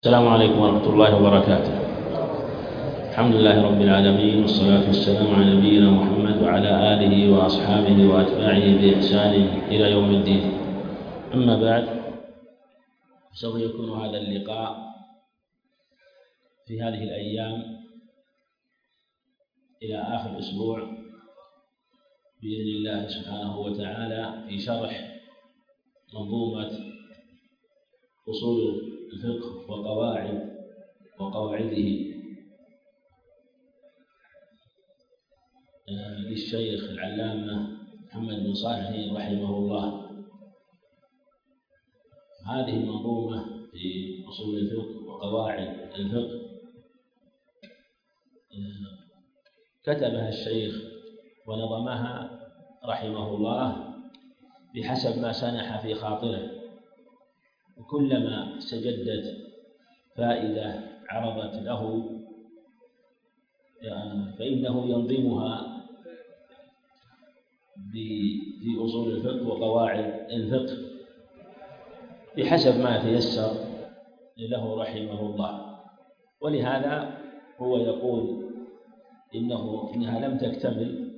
السلام عليكم ورحمة الله وبركاته. الحمد لله رب العالمين، والصلاة والسلام على نبينا محمد وعلى آله وأصحابه وأتباعه بإحسان إلى يوم الدين. أما بعد، سوف يكون هذا اللقاء في هذه الأيام إلى آخر الأسبوع بإذن الله سبحانه وتعالى في شرح منظومة أصول الفقه وقواعده للشيخ العلامة محمد بن صالح رحمه الله. هذه المنظومة في أصول الفقه وقواعد الفقه كتبها الشيخ ونظمها رحمه الله بحسب ما سنح في خاطره، وكلما استجدت فائدة عرضت له فإنه ينظمها في أصول الفقه وقواعد الفقه بحسب ما تيسر له رحمه الله. ولهذا هو يقول إنها لم تكتمل،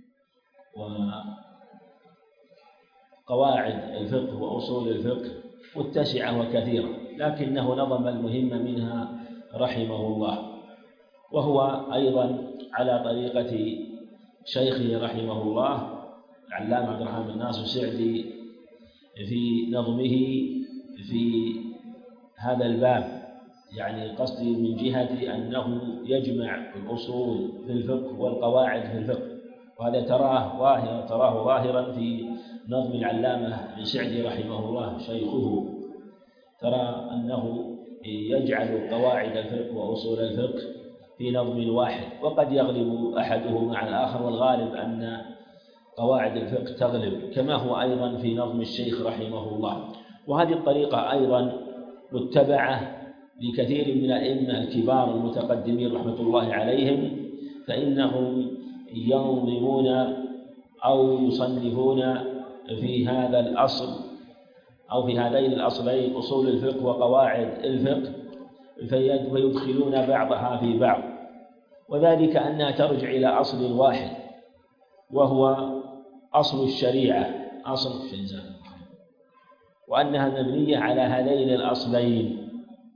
وقواعد الفقه وأصول الفقه متسعة وكثيرة، لكنه نظم المهم منها رحمه الله، وهو أيضا على طريقة شيخه رحمه الله العلامة عبد الرحمن بن ناصر السعدي في نظمه في هذا الباب، يعني قصدي من جهة أنه يجمع الأصول في الفقه والقواعد في الفقه، وهذا تراه ظاهرا في نظم العلامة بن سعدي رحمه الله شيخه، ترى أنه يجعل قواعد الفقه وأصول الفقه في نظم واحد، وقد يغلب أحده مع الآخر، والغالب أن قواعد الفقه تغلب، كما هو أيضا في نظم الشيخ رحمه الله. وهذه الطريقة أيضا متبعة لكثير من الأئمة الكبار المتقدمين رحمة الله عليهم، فإنهم ينظمون أو يصنفون في هذا الأصل أو في هذين الأصلين أصول الفقه وقواعد الفقه فيدخلون بعضها في بعض، وذلك أنها ترجع إلى أصل واحد، وهو أصل الشريعة، أصل الإنسان، وأنها مبنية على هذين الأصلين.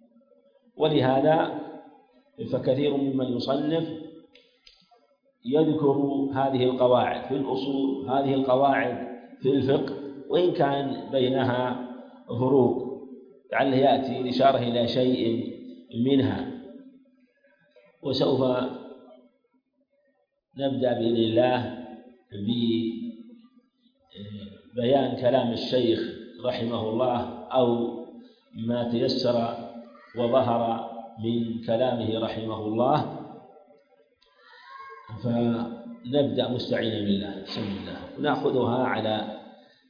ولهذا فكثير ممن يصنف يذكر هذه القواعد في الأصول، هذه القواعد في الفقه، وإن كان بينها فروق، لعله يأتي الإشارة إلى شيء منها. وسوف نبدأ بإذن الله ببيان كلام الشيخ رحمه الله أو ما تيسر وظهر من كلامه رحمه الله، فنبدأ مستعينا بالله بسم الله، ونأخذها على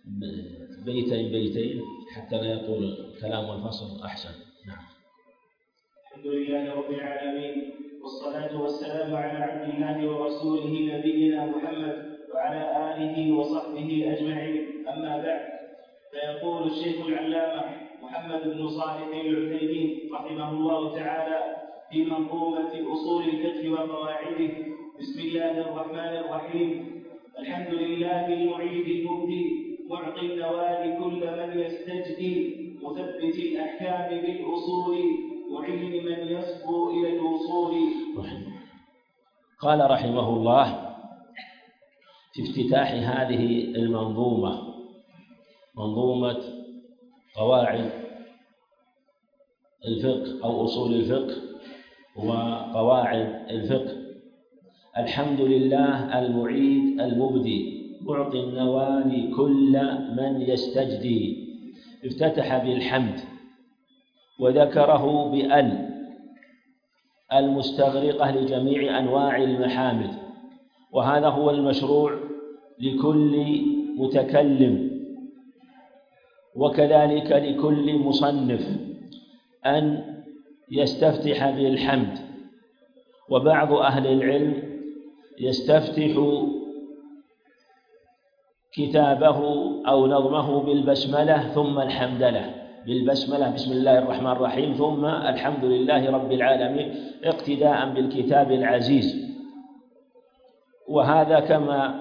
بيتين حتى لا يطول الكلام والفصل أحسن. نعم. الحمد لله رب العالمين، والصلاة والسلام على عبد الله ورسوله نبينا محمد وعلى آله وصحبه أجمعين. أما بعد، فيقول الشيخ العلامة محمد بن صالح العثيمين رحمه الله تعالى في منظومة أصول الفقه وقواعده: بسم الله الرحمن الرحيم. الحمد لله المعيد المبدي، معطي النوال كل من يستجدي، مثبت الأحكام بالأصول، معين من يصبو إلى الوصول. قال رحمه الله في افتتاح هذه المنظومة، منظومة قواعد الفقه أو أصول الفقه وقواعد الفقه: الحمد لله المعيد المبدي، معطي النوال كل من يستجدي. افتتح بالحمد وذكره بأل المستغرقة لجميع أنواع المحامد، وهذا هو المشروع لكل متكلم، وكذلك لكل مصنف أن يستفتح بالحمد. وبعض أهل العلم يستفتح كتابه أو نظمه بالبسملة ثم الحمدلة، بالبسملة بسم الله الرحمن الرحيم ثم الحمد لله رب العالمين اقتداء بالكتاب العزيز. وهذا كما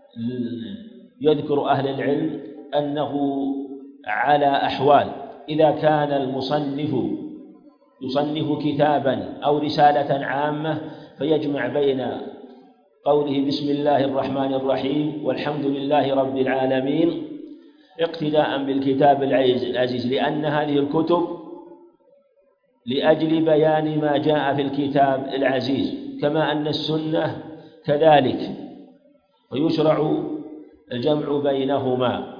يذكر أهل العلم أنه على أحوال: إذا كان المصنف يصنف كتابا أو رسالة عامة فيجمع بين قوله بسم الله الرحمن الرحيم والحمد لله رب العالمين اقتداء بالكتاب العزيز، لأن هذه الكتب لأجل بيان ما جاء في الكتاب العزيز، كما أن السنة كذلك، فيشرع الجمع بينهما.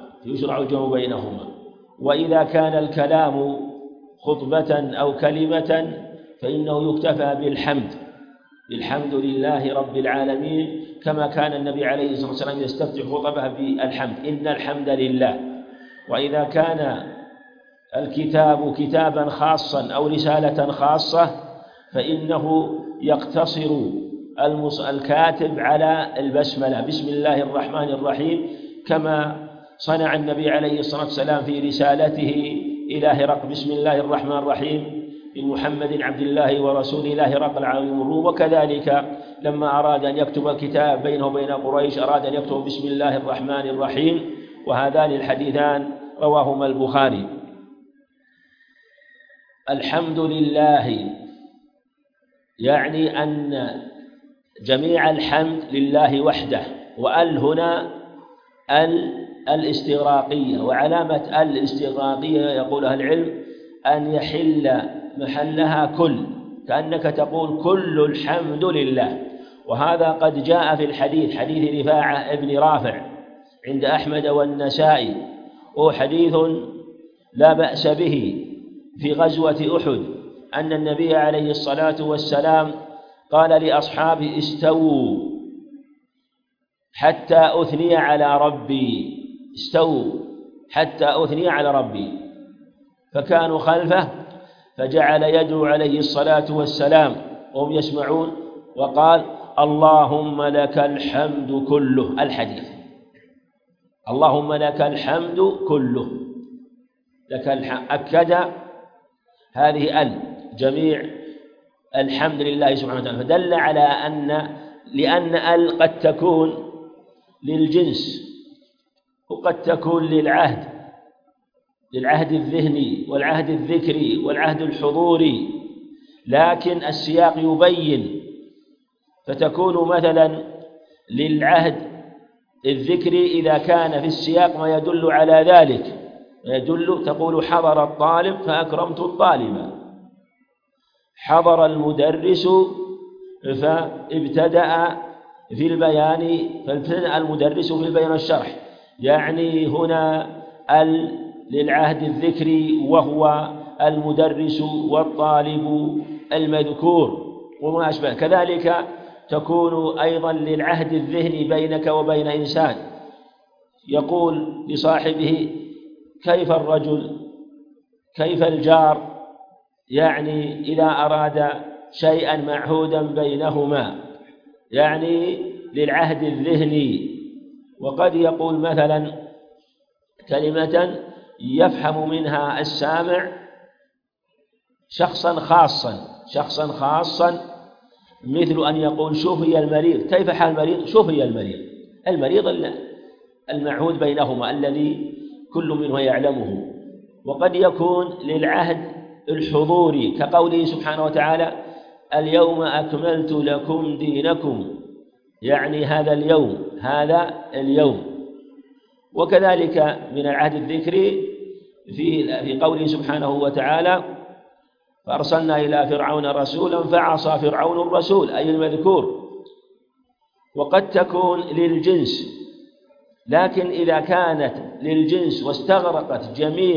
وإذا كان الكلام خطبة أو كلمة فإنه يكتفى بالحمد لله رب العالمين، كما كان النبي عليه الصلاة والسلام يستفتح خطبه بالحمد: إن الحمد لله. وإذا كان الكتاب كتابا خاصا أو رسالة خاصة فإنه يقتصر الكاتب على البسملة بسم الله الرحمن الرحيم، كما صنع النبي عليه الصلاة والسلام في رسالته إلى هرقل: بسم الله الرحمن الرحيم من محمد عبد الله ورسوله إلى هرقل عظيم الروم. وكذلك لما أراد أن يكتب الكتاب بينه وبين قريش أراد أن يكتب بسم الله الرحمن الرحيم. وهذان الحديثان رواهما البخاري. الحمد لله يعني أن جميع الحمد لله وحده، وأل هنا الاستغراقية، وعلامة الاستغراقية يقول أهل العلم أن يحل محلها كل، كأنك تقول كل الحمد لله. وهذا قد جاء في الحديث، حديث رفاعة ابن رافع عند أحمد والنسائي، وهو حديث لا بأس به، في غزوة أحد أن النبي عليه الصلاة والسلام قال لأصحابه: استووا حتى أثني على ربي، استووا حتى أثني على ربي. فكانوا خلفه فجعل يدعو عليه الصلاة والسلام وهم يسمعون وقال: اللهم لك الحمد كله. الحديث: اللهم لك الحمد كله، لك الحمد، أكد هذه جميع الحمد لله سبحانه وتعالى، فدل على لأن قد تكون للجنس وقد تكون للعهد الذهني والعهد الذكري والعهد الحضوري، لكن السياق يبين، فتكون مثلا للعهد الذكري إذا كان في السياق ما يدل على ذلك، تقول: حضر الطالب فأكرمت الطالب، حضر المدرس فابتدأ في البيان، فابتدأ المدرس في البيان والشرح، يعني هنا للعهد الذكري وهو المدرس والطالب المذكور وما أشبه. كذلك تكون أيضا للعهد الذهني بينك وبين إنسان، يقول لصاحبه: كيف الرجل، كيف الجار، يعني إذا أراد شيئا معهودا بينهما، يعني للعهد الذهني. وقد يقول مثلا كلمة يفهم منها السامع شخصا خاصا، مثل أن يقول: شفي المريض. كيف حال المريض؟ شفي المريض المعهود بينهما الذي كل منه يعلمه. وقد يكون للعهد الحضوري كقوله سبحانه وتعالى: اليوم أكملت لكم دينكم، يعني هذا اليوم. وكذلك من العهد الذكري في قوله سبحانه وتعالى: فأرسلنا إلى فرعون رسولا فعصى فرعون الرسول، أي المذكور. وقد تكون للجنس، لكن إذا كانت للجنس واستغرقت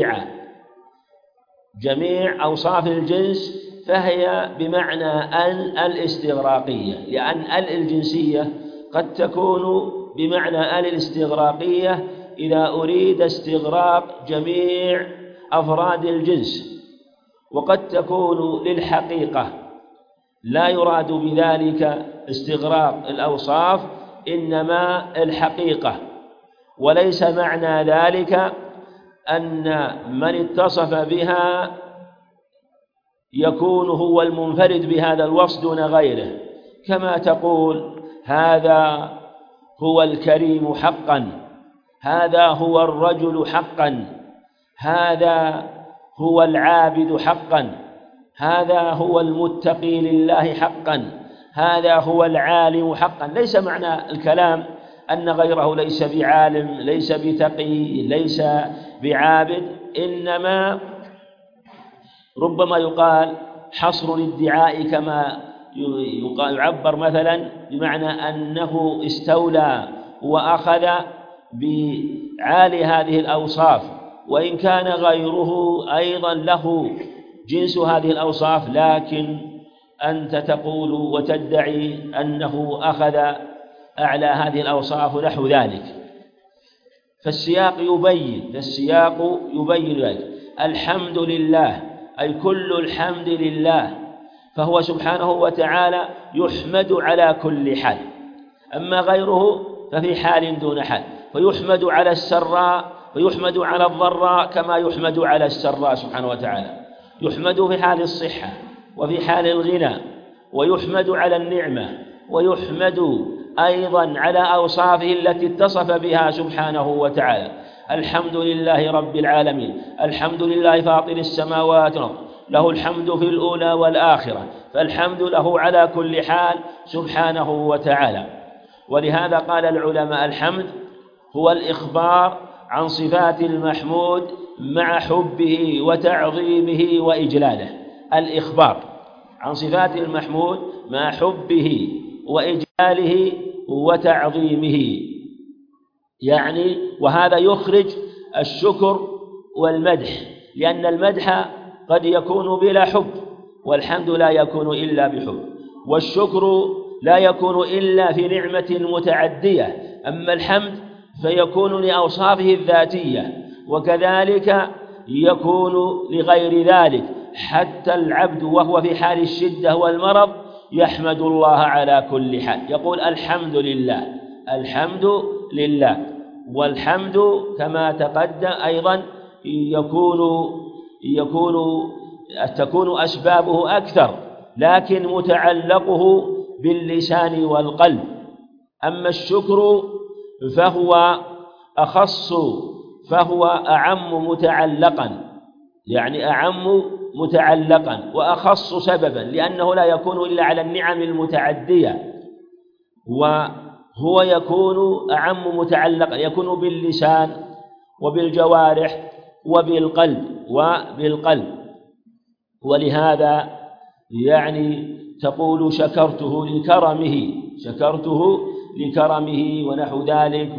جميع أوصاف الجنس فهي بمعنى الاستغراقية، لأن الجنسية قد تكون بمعنى الاستغراقية إذا أريد استغراق جميع أفراد الجنس، وقد تكون للحقيقة لا يراد بذلك استغراق الأوصاف، إنما الحقيقة، وليس معنى ذلك أن من اتصف بها يكون هو المنفرد بهذا الوصف دون غيره، كما تقول هذا هو الكريم حقا، هذا هو الرجل حقا، هذا هو العابد حقا، هذا هو المتقي لله حقا، هذا هو العالم حقا. ليس معنى الكلام أن غيره ليس بعالم، ليس بتقي، ليس بعابد، إنما ربما يقال حصر الادعاء كما يعبر مثلا بمعنى أنه استولى وأخذ بعالي هذه الأوصاف، وإن كان غيره أيضا له جنس هذه الأوصاف، لكن أنت تقول وتدعي أنه أخذ أعلى هذه الأوصاف نحو ذلك. فالسياق يبين ذلك. الحمد لله أي كل الحمد لله، فهو سبحانه وتعالى يحمد على كل حال، أما غيره ففي حال دون حال، فيحمد على السراء ويحمد على الضراء كما يحمد على السراء سبحانه وتعالى، يحمد في حال الصحة وفي حال الغنى، ويحمد على النعمة، ويحمد أيضا على أوصافه التي اتصف بها سبحانه وتعالى. الحمد لله رب العالمين، الحمد لله فاطر السماوات والأرض، له الحمد في الأولى والآخرة، فالحمد له على كل حال سبحانه وتعالى. ولهذا قال العلماء الحمد هو الإخبار عن صفات المحمود مع حبه وتعظيمه وإجلاله. الإخبار عن صفات المحمود مع حبه وإجلاله وتعظيمه، يعني وهذا يخرج الشكر والمدح، لأن المدح قد يكون بلا حب، والحمد لا يكون إلا بحب، والشكر لا يكون إلا في نعمة متعدية، أما الحمد فيكون لأوصافه الذاتية، وكذلك يكون لغير ذلك. حتى العبد وهو في حال الشدة والمرض يحمد الله على كل حال، يقول الحمد لله، الحمد لله. والحمد كما تقدم أيضا تكون أسبابه أكثر، لكن متعلقه باللسان والقلب. أما الشكر فهو أخص، فهو أعم متعلقا، يعني أعم متعلقا وأخص سببا، لأنه لا يكون إلا على النعم المتعدية، وهو يكون أعم متعلقا، يكون باللسان وبالجوارح وبالقلب. ولهذا يعني تقول شكرته لكرمه ونحو ذلك،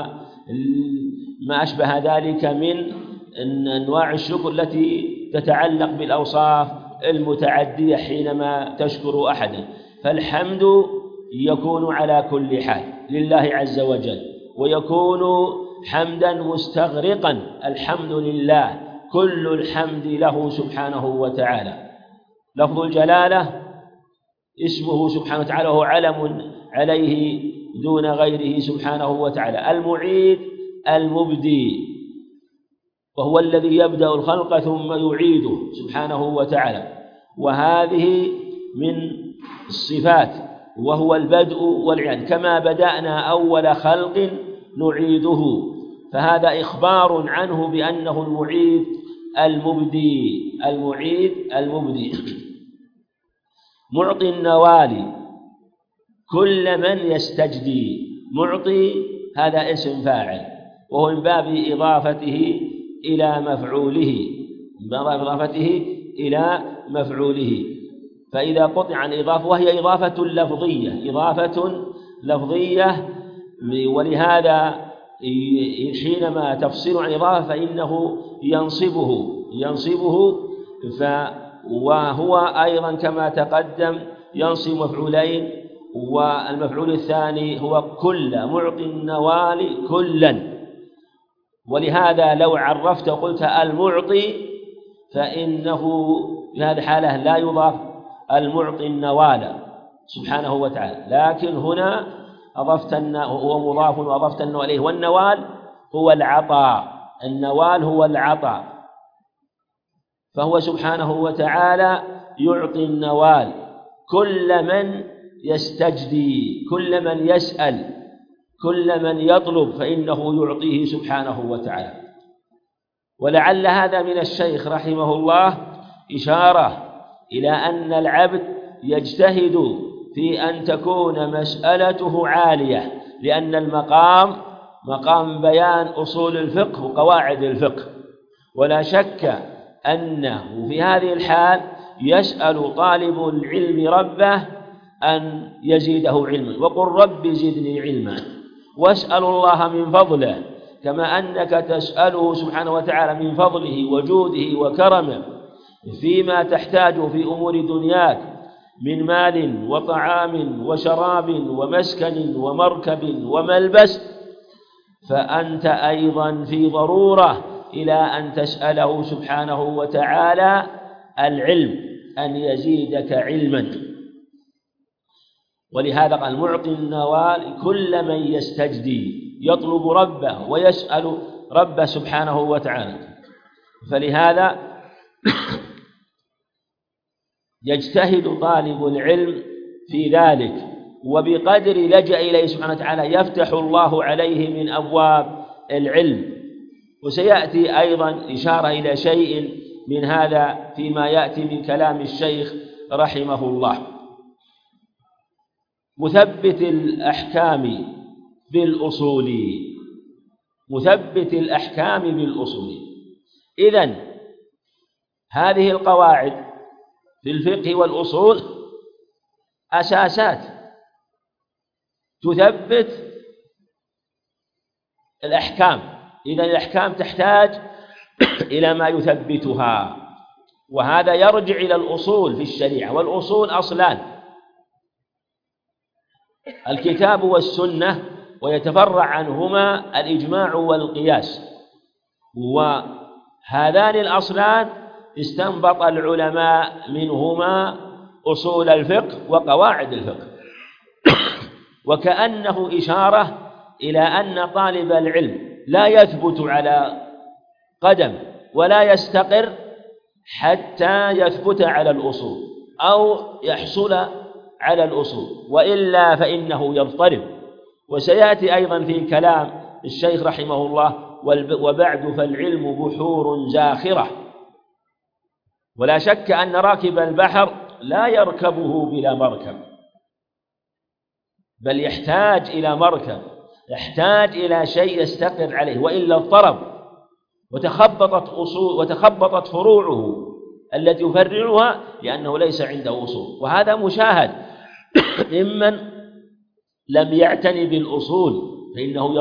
وما أشبه ذلك من أنواع الشكر التي تتعلق بالأوصاف المتعدية حينما تشكر أحدا. فالحمد يكون على كل حال لله عز وجل، ويكون حمدا مستغرقا، الحمد لله كل الحمد له سبحانه وتعالى. لفظ الجلالة اسمه سبحانه وتعالى هو علم عليه دون غيره سبحانه وتعالى. المعيد المبدي، وهو الذي يبدأ الخلق ثم يعيده سبحانه وتعالى، وهذه من الصفات، وهو البدء والإعادة، كما بدأنا أول خلق نعيده، فهذا إخبار عنه بأنه المعيد المبدي. معطي النوال كل من يستجدي، معطي هذا اسم فاعل، وهو من باب إضافته إلى مفعوله، فإذا قطع عن إضافة، وهي إضافة لفظية، ولهذا حينما تفصل عن إضافة فإنه ينصبه وهو أيضا كما تقدم ينصب مفعولين، والمفعول الثاني هو كل، معطي النوال كلا. ولهذا لو عرفت وقلت المعطي فإنه في هذه الحالة لا يضاف المعطي النوال سبحانه وتعالى، لكن هنا هو مضاف وأضفت النوال إليه، والنوال هو العطاء النوال هو العطاء، فهو سبحانه وتعالى يعطي النوال كل من يستجدي، كل من يسأل، كل من يطلب فإنه يعطيه سبحانه وتعالى. ولعل هذا من الشيخ رحمه الله إشارة إلى أن العبد يجتهد في أن تكون مسألته عالية، لأن المقام مقام بيان أصول الفقه وقواعد الفقه، ولا شك أنه في هذه الحال يسأل طالب العلم ربه أن يزيده علما، وقل رب زدني علما، واسأل الله من فضله كما أنك تسأله سبحانه وتعالى من فضله وجوده وكرمه فيما تحتاج في أمور دنياك من مال وطعام وشراب ومسكن ومركب وملبس، فأنت أيضا في ضرورة إلى أن تسأله سبحانه وتعالى العلم، أن يزيدك علما. ولهذا قال معطي النوال كل من يستجدي، يطلب ربه ويسأل ربه سبحانه وتعالى. فلهذا يجتهد طالب العلم في ذلك، وبقدر لجأ إليه سبحانه وتعالى يفتح الله عليه من أبواب العلم. وسيأتي أيضا إشارة إلى شيء من هذا فيما يأتي من كلام الشيخ رحمه الله. مثبت الأحكام بالأصول، مثبت الأحكام بالأصول. إذن هذه القواعد في الفقه والأصول أساسات تثبت الأحكام، إذن الأحكام تحتاج إلى ما يثبتها، وهذا يرجع إلى الأصول في الشريعة. والأصول أصلان: الكتاب والسنة، ويتفرع عنهما الإجماع والقياس. وهذان الأصلان استنبط العلماء منهما أصول الفقه وقواعد الفقه، وكأنه إشارة إلى أن طالب العلم لا يثبت على قدم ولا يستقر حتى يثبت على الأصول أو يحصل على الأصول، وإلا فإنه يضطرب. وسيأتي أيضا في كلام الشيخ رحمه الله: وبعد فالعلم بحور زاخرة. ولا شك أن راكب البحر لا يركبه بلا مركب، بل يحتاج إلى مركب، يحتاج إلى شيء يستقر عليه، وإلا اضطرب وتخبطت فروعه التي يفرعها لأنه ليس عنده أصول. وهذا مشاهد ممن لم يعتني بالأصول، فإنه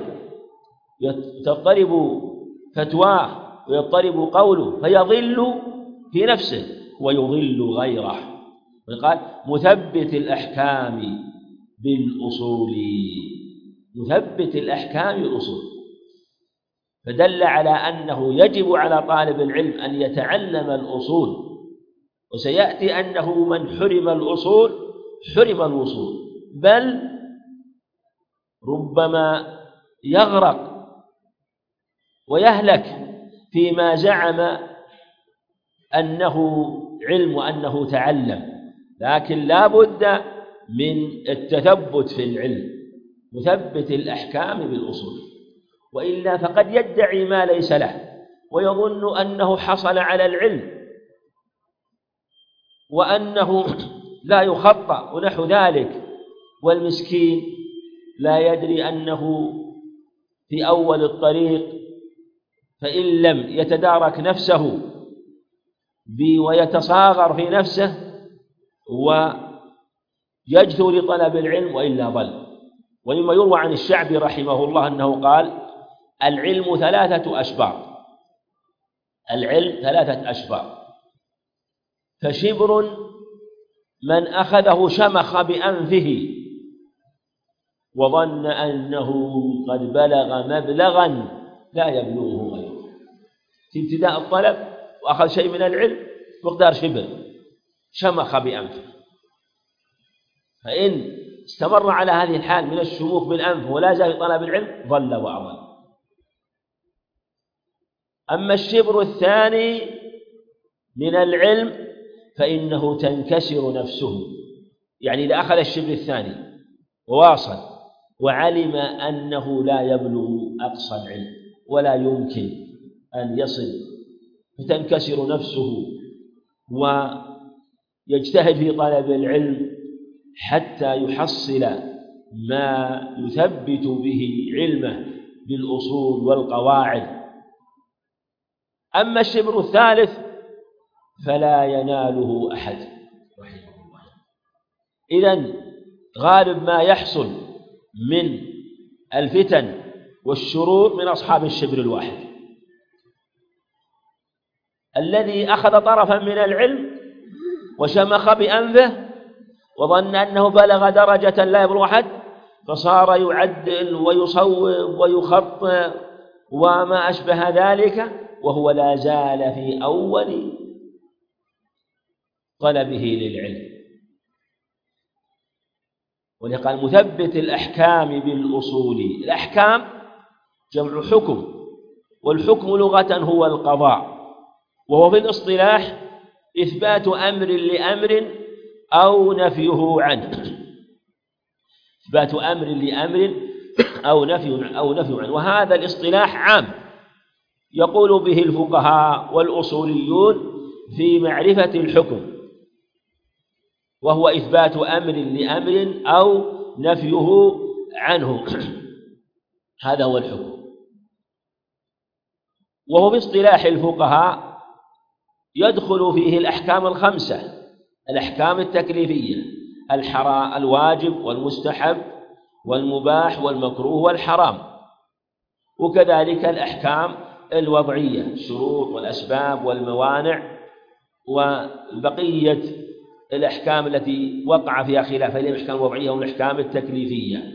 تضطرب فتواه ويضطرب قوله فيضل في نفسه ويضل غيره. وقال مثبت الأحكام بالأصول، مثبت الأحكام بالأصول، فدل على أنه يجب على طالب العلم أن يتعلم الأصول. وسيأتي أنه من حرم الأصول حرم الوصول، بل ربما يغرق ويهلك فيما زعم أنه علم وأنه تعلم. لكن لا بد من التثبت في العلم، مثبت الأحكام بالأصول، وإلا فقد يدعي ما ليس له ويظن أنه حصل على العلم وأنه لا يخطأ ونحو ذلك، والمسكين لا يدري أنه في أول الطريق، فإن لم يتدارك نفسه ويتصاغر في نفسه ويجثو لطلب العلم وإلا ضل. ومما يروى عن الشعبي رحمه الله أنه قال: العلم 3 أشبار، العلم 3 أشبار، فشبر من أخذه شمخ بأنفه وظن أنه قد بلغ مبلغا لا يبلغه غيره، في ابتداء الطلب وأخذ شيء من العلم مقدار شبر، شمخ بأنفه، فإن استمر على هذه الحال من الشموخ بالأنف ولا زال طلب العلم ضل وأضل. أما الشبر الثاني من العلم فإنه تنكسر نفسه، يعني إذا أخذ الشبر الثاني وواصل وعلم أنه لا يبلغ أقصى العلم ولا يمكن أن يصل، فتنكسر نفسه ويجتهد في طلب العلم حتى يحصل ما يثبت به علمه بالأصول والقواعد. أما الشبر الثالث فلا يناله أحد رحمه الله. إذن غالب ما يحصل من الفتن والشرور من أصحاب الشبر الواحد، الذي أخذ طرفا من العلم وشمخ بأنفه وظن أنه بلغ درجة لا يبلغ أحد، فصار يعدل ويصوب ويخطئ وما أشبه ذلك، وهو لا زال في أول طلبه للعلم. ولقال مثبت الأحكام بالأصول. الأحكام جمع حكم، والحكم لغة هو القضاء، وهو في الاصطلاح إثبات أمر لأمر أو نفيه عنه، إثبات أمر لأمر أو نفي عنه. وهذا الاصطلاح عام يقول به الفقهاء والأصوليون في معرفة الحكم، وهو إثبات أمر لأمر أو نفيه عنه، هذا هو الحكم. وهو باصطلاح الفقهاء يدخل فيه الأحكام الخمسة: الأحكام التكليفية، الواجب والمستحب والمباح والمكروه والحرام، وكذلك الأحكام الوضعية، الشروط والأسباب والموانع، وبقية الأحكام التي وقع فيها خلاف بين الأحكام الوضعية والأحكام التكليفية.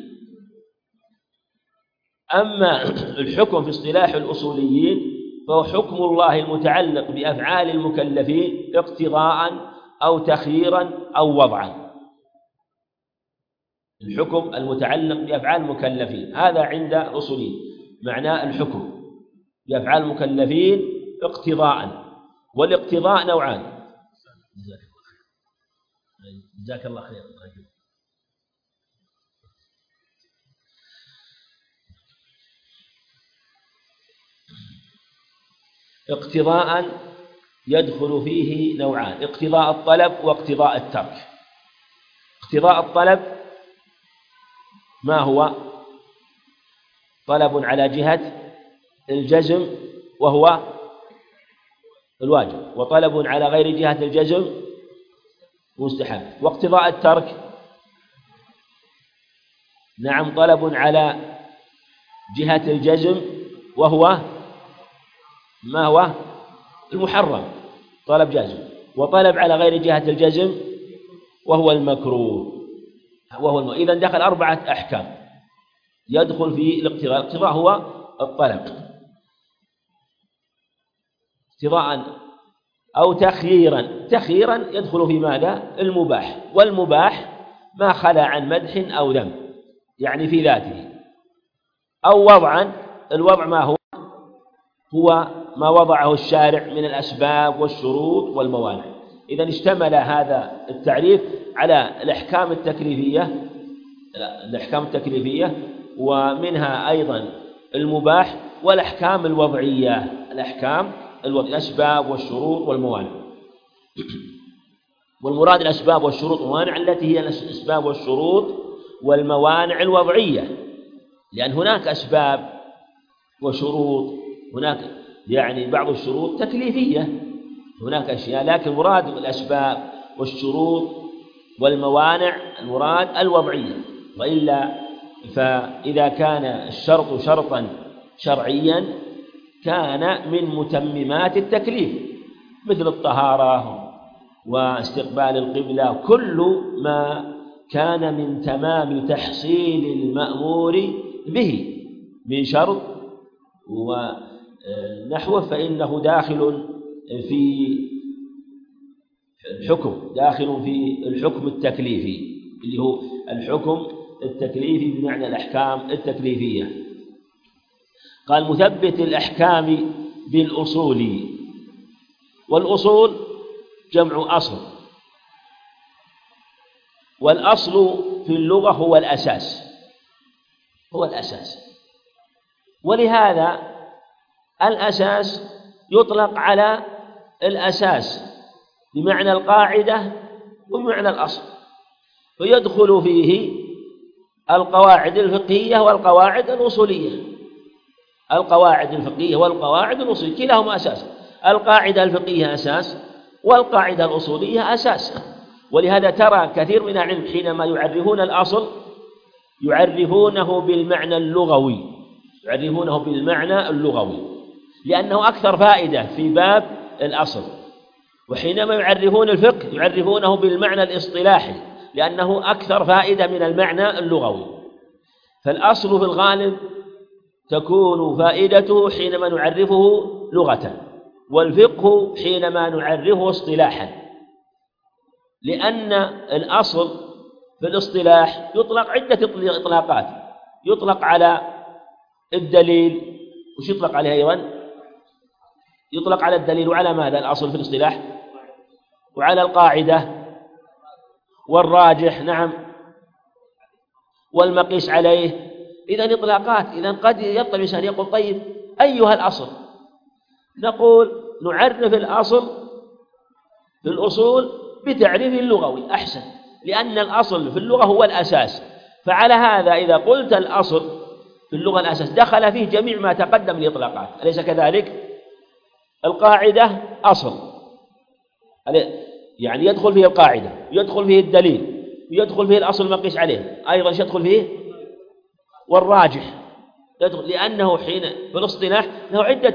أما الحكم في اصطلاح الأصوليين فهو حكم الله المتعلق بأفعال المكلفين اقتضاء أو تخييرا أو وضعا. الحكم المتعلق بأفعال المكلفين هذا عند الأصوليين معناه الحكم بأفعال المكلفين اقتضاء، والاقتضاء نوعان. جزاك الله خير. اقتضاء يدخل فيه نوعان: اقتضاء الطلب واقتضاء الترك. اقتضاء الطلب ما هو؟ طلب على جهة الجزم وهو الواجب، وطلب على غير جهة الجزم مستحب. واقتضاء الترك نعم طلب على جهة الجزم وهو ما هو؟ المحرم، طلب جازم. وطلب على غير جهة الجزم وهو المكروه، إذن دخل 4 أحكام يدخل في الاقتضاء. الاقتضاء هو الطلب اقتضاء أو تخييرا يدخل في ماذا؟ المباح. والمباح ما خلا عن مدح أو ذم، يعني في ذاته. أو وضعا، الوضع ما هو؟ هو ما وضعه الشارع من الأسباب والشروط والموانع. إذن اشتمل هذا التعريف على الأحكام التكليفية، ومنها أيضا المباح والأحكام الوضعية، الأسباب والشروط والموانع. والمراد الأسباب والشروط والموانع التي هي الأسباب والشروط والموانع الوضعية، لأن هناك أسباب وشروط، هناك يعني بعض الشروط تكليفية، هناك أشياء، لكن مراد الأسباب والشروط والموانع المراد الوضعية. وإلا فإذا كان الشرط شرطا شرعيا كان من متممات التكليف، مثل الطهارة واستقبال القبلة، كل ما كان من تمام تحصيل المأمور به من شرط ونحوه فإنه داخل في الحكم التكليفي، اللي هو الحكم التكليفي بمعنى الأحكام التكليفية. قال مثبت الأحكام بالأصول. والأصول جمع أصل، والأصل في اللغة هو الأساس. ولهذا الأساس يطلق على الأساس بمعنى القاعدة وبمعنى الأصل، فيدخل فيه القواعد الفقهية والقواعد الأصولية. القواعد الفقهية والقواعد الأصولية كلاهما أساس، القاعدة الفقهية أساس والقاعدة الأصولية أساس. ولهذا ترى كثير من العلم حينما يعرفون الأصل يعرفونه بالمعنى اللغوي، لأنه أكثر فائدة في باب الأصل. وحينما يعرفون الفقه يعرفونه بالمعنى الاصطلاحي، لأنه أكثر فائدة من المعنى اللغوي. فالأصل في الغالب تكون فائدته حينما نعرفه لغة، والفقه حينما نعرفه اصطلاحا، لأن الأصل في الاصطلاح يطلق عدة إطلاقات. يطلق على الدليل، وش يطلق عليه أيضا؟ يطلق على الدليل وعلى ماذا الأصل في الاصطلاح؟ وعلى القاعدة والراجح، نعم، والمقيس عليه. إذن إطلاقات. إذن قد يطلب الإنسان يقول طيب أيها الأصل؟ نقول نعرف الأصل في الأصول بتعريف اللغوي أحسن، لأن الأصل في اللغة هو الأساس. فعلى هذا إذا قلت الأصل في اللغة الأساس دخل فيه جميع ما تقدم الإطلاقات، أليس كذلك؟ القاعدة أصل، يعني يدخل فيه القاعدة، يدخل فيه الدليل، يدخل فيه الأصل المقيس عليه، أيضا يدخل فيه والراجح، يدخل، لأنه حين في الاصطلاح له عدة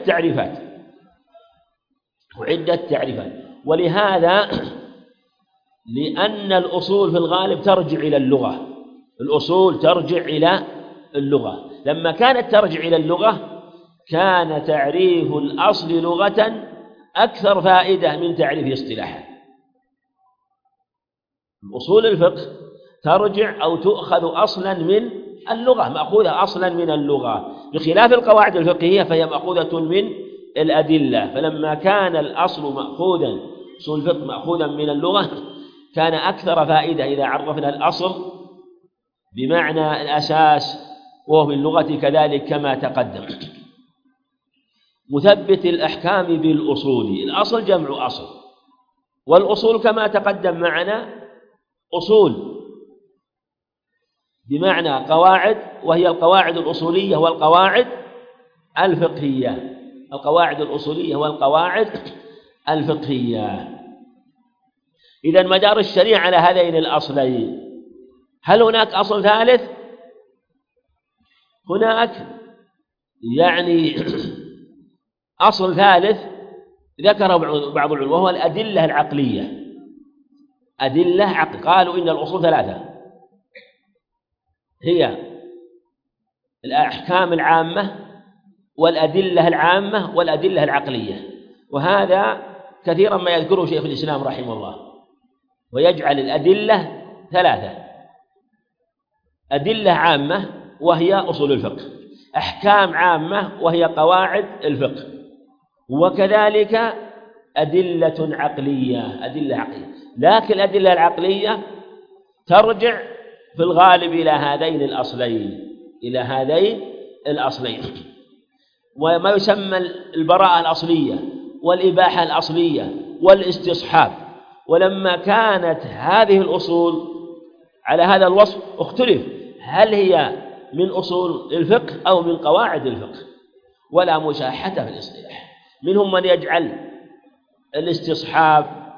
تعريفات. ولهذا لأن الأصول في الغالب ترجع إلى اللغة، الأصول ترجع إلى اللغة. لما كانت ترجع إلى اللغة كان تعريف الأصل لغة أكثر فائدة من تعريفه اصطلاحا. أصول الفقه ترجع أو تؤخذ أصلا من اللغة، مأخوذة أصلا من اللغة، بخلاف القواعد الفقهية فهي مأخوذة من الأدلة. فلما كان الأصل مأخوذا، أصول الفقه مأخوذا من اللغة، كان أكثر فائدة إذا عرفنا الأصل بمعنى الأساس وهو من اللغة كذلك كما تقدم. مثبت الأحكام بالأصول. الأصل جمع أصل، والأصول كما تقدم معنا أصول بمعنى قواعد، وهي القواعد الأصولية والقواعد الفقهية. القواعد الأصولية والقواعد الفقهية. إذن مدار الشريعة على هذين الأصلين. هل هناك أصل ثالث؟ هناك يعني أصل ثالث ذكره بعض العلماء وهو الأدلة العقلية. أدلة عقل، قالوا إن الأصول ثلاثة، هي الأحكام العامة والأدلة العامة والأدلة العقلية. وهذا كثيرا ما يذكره شيخ الإسلام رحمه الله، ويجعل الأدلة ثلاثة: أدلة عامة وهي أصول الفقه، أحكام عامة وهي قواعد الفقه، وكذلك أدلة عقلية. لكن الأدلة العقلية ترجع في الغالب إلى هذين الأصلين، وما يسمى البراءة الأصلية والإباحة الأصلية والاستصحاب. ولما كانت هذه الأصول على هذا الوصف اختلف هل هي من أصول الفقه أو من قواعد الفقه، ولا مشاحة في الاصطلاح. منهم من يجعل الاستصحاب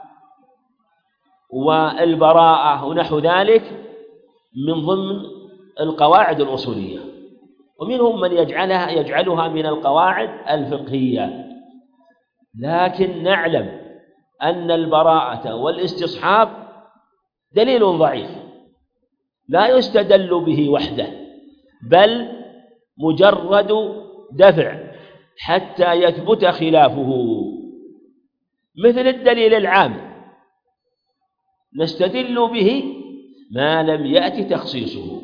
والبراءة ونحو ذلك من ضمن القواعد الأصولية، ومنهم من يجعلها من القواعد الفقهية. لكن نعلم أن البراءة والاستصحاب دليل ضعيف لا يستدل به وحده، بل مجرد دفع حتى يثبت خلافه. مثل الدليل العام نستدل به ما لم يأت تخصيصه،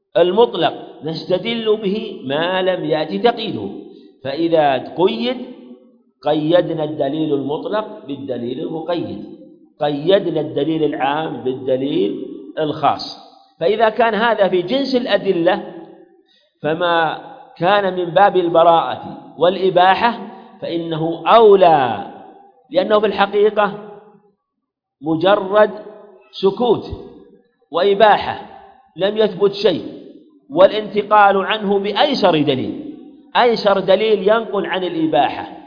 المطلق نستدل به ما لم يأت تقييده، فإذا قيد قيدنا الدليل المطلق بالدليل المقيد، قيدنا الدليل العام بالدليل الخاص. فإذا كان هذا في جنس الأدلة فما كان من باب البراءة والإباحة فإنه أولى، لأنه في الحقيقة مجرد سكوت وإباحة، لم يثبت شيء، والانتقال عنه بأيسر دليل، أيسر دليل ينقل عن الإباحة.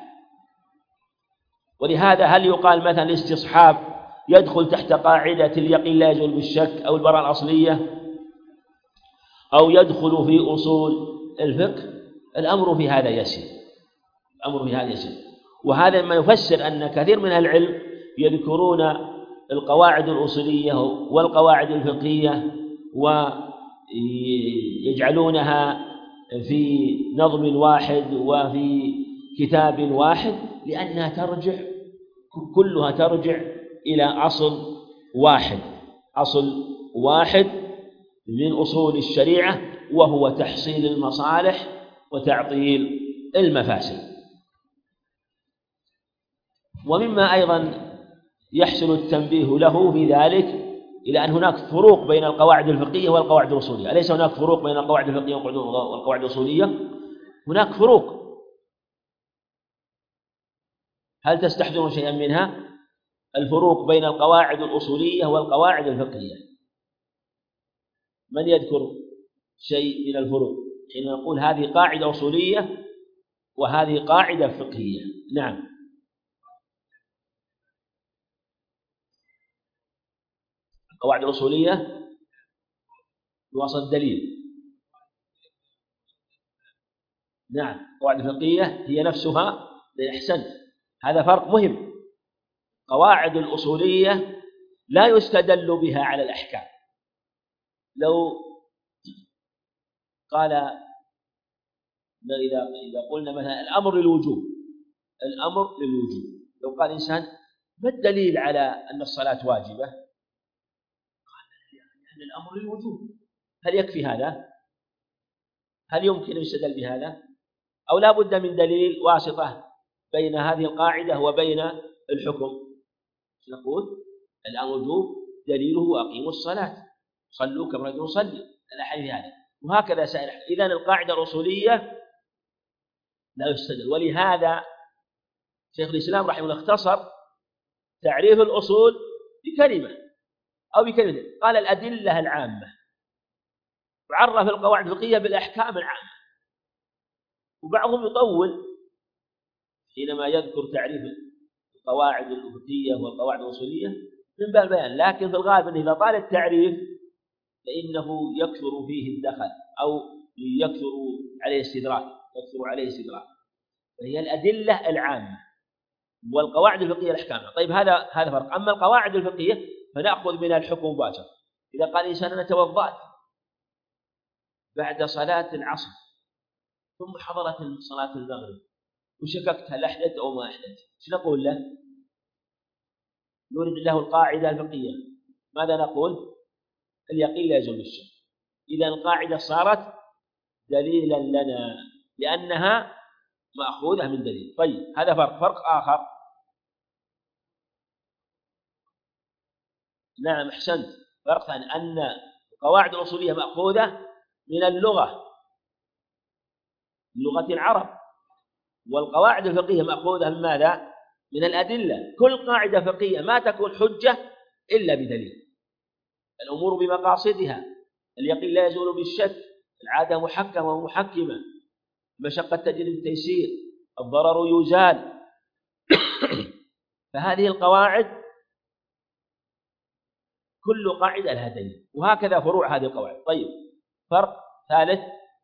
ولهذا هل يقال مثلا الاستصحاب يدخل تحت قاعدة اليقين لا يزول بالشك أو البراءة الأصلية، أو يدخل في أصول الفقه؟ الأمر في هذا يسير، الأمر في هذا يسير. وهذا ما يفسر أن كثير من العلم يذكرون القواعد الأصولية والقواعد الفقهية ويجعلونها في نظم واحد وفي كتاب واحد، لأنها ترجع كلها ترجع إلى أصل واحد، أصل واحد من أصول الشريعة، وهو تحصيل المصالح وتعطيل المفاسد. ومما أيضا يحسن التنبيه له في ذلك إلى أن هناك فروق بين القواعد الفقهية والقواعد الأصولية. أليس هناك فروق بين القواعد الفقهية والقواعد الأصولية؟ هناك فروق. هل تستحضرون شيئا منها؟ الفروق بين القواعد الأصولية والقواعد الفقهية، من يذكر شيء من الفروق حين نقول هذه قاعدة أصولية وهذه قاعدة فقهية؟ نعم. القواعد الأصولية بواسطة الدليل، نعم. القواعد الفقهية هي نفسها للإحسان. هذا فرق مهم. قواعد الأصولية لا يستدل بها على الأحكام. لو قال إذا قلنا مثلا الأمر للوجوب، الأمر للوجوب، لو قال إنسان ما الدليل على أن الصلاة واجبة؟ قال لأن الأمر للوجوب. هل يكفي هذا؟ هل يمكن أن يستدل بهذا؟ أو لا بد من دليل واسطة بين هذه القاعدة وبين الحكم؟ نقول الأمر وجوب دليله أقيموا الصلاة، صلوا كما رأيتم نصلي، الأحاديث هذا. وهكذا سائر. إذن القاعدة الأصولية لا يستدل. ولهذا شيخ الإسلام رحمه الله اختصر تعريف الأصول بكلمة أو بكلمة، قال الأدلة العامة، وعرف القواعد الفقهية بالأحكام العامة. وبعضهم يطول حينما يذكر تعريف القواعد الفقهية والقواعد الأصولية من باب البيان، لكن في الغالب أنه إذا طال التعريف فإنه يكثر فيه الدخل أو يكثر عليه استدراك، فهي الأدلة العامة والقواعد الفقهية الأحكام. طيب هذا فرق. أما القواعد الفقهية فنأخذ منها الحكم مباشرة. إذا قال إنسان أنا توضأت بعد صلاة العصر ثم حضرت صلاة المغرب وشككت هل أحدث أو ما أحدث، ايش نقول له؟ نورد له القاعدة الفقهية. ماذا نقول؟ اليقين لا يزول بالشك. إذا القاعدة صارت دليلا لنا لأنها مأخوذة من دليل. طيب هذا فرق آخر. نعم أحسنت. فرق ثاني أن القواعد الأصولية مأخوذة من اللغة، لغة العرب، والقواعد الفقهية مأخوذة من ماذا؟ من الأدلة. كل قاعدة فقهية ما تكون حجة إلا بدليل. الأمور بمقاصدها، اليقين لا يزول بالشك، العادة محكمة ومحكمة، مشقة تجلب التيسير، الضرر يزال. فهذه القواعد كل قاعدة لها دليل، وهكذا فروع هذه القواعد. طيب فرق ثالث.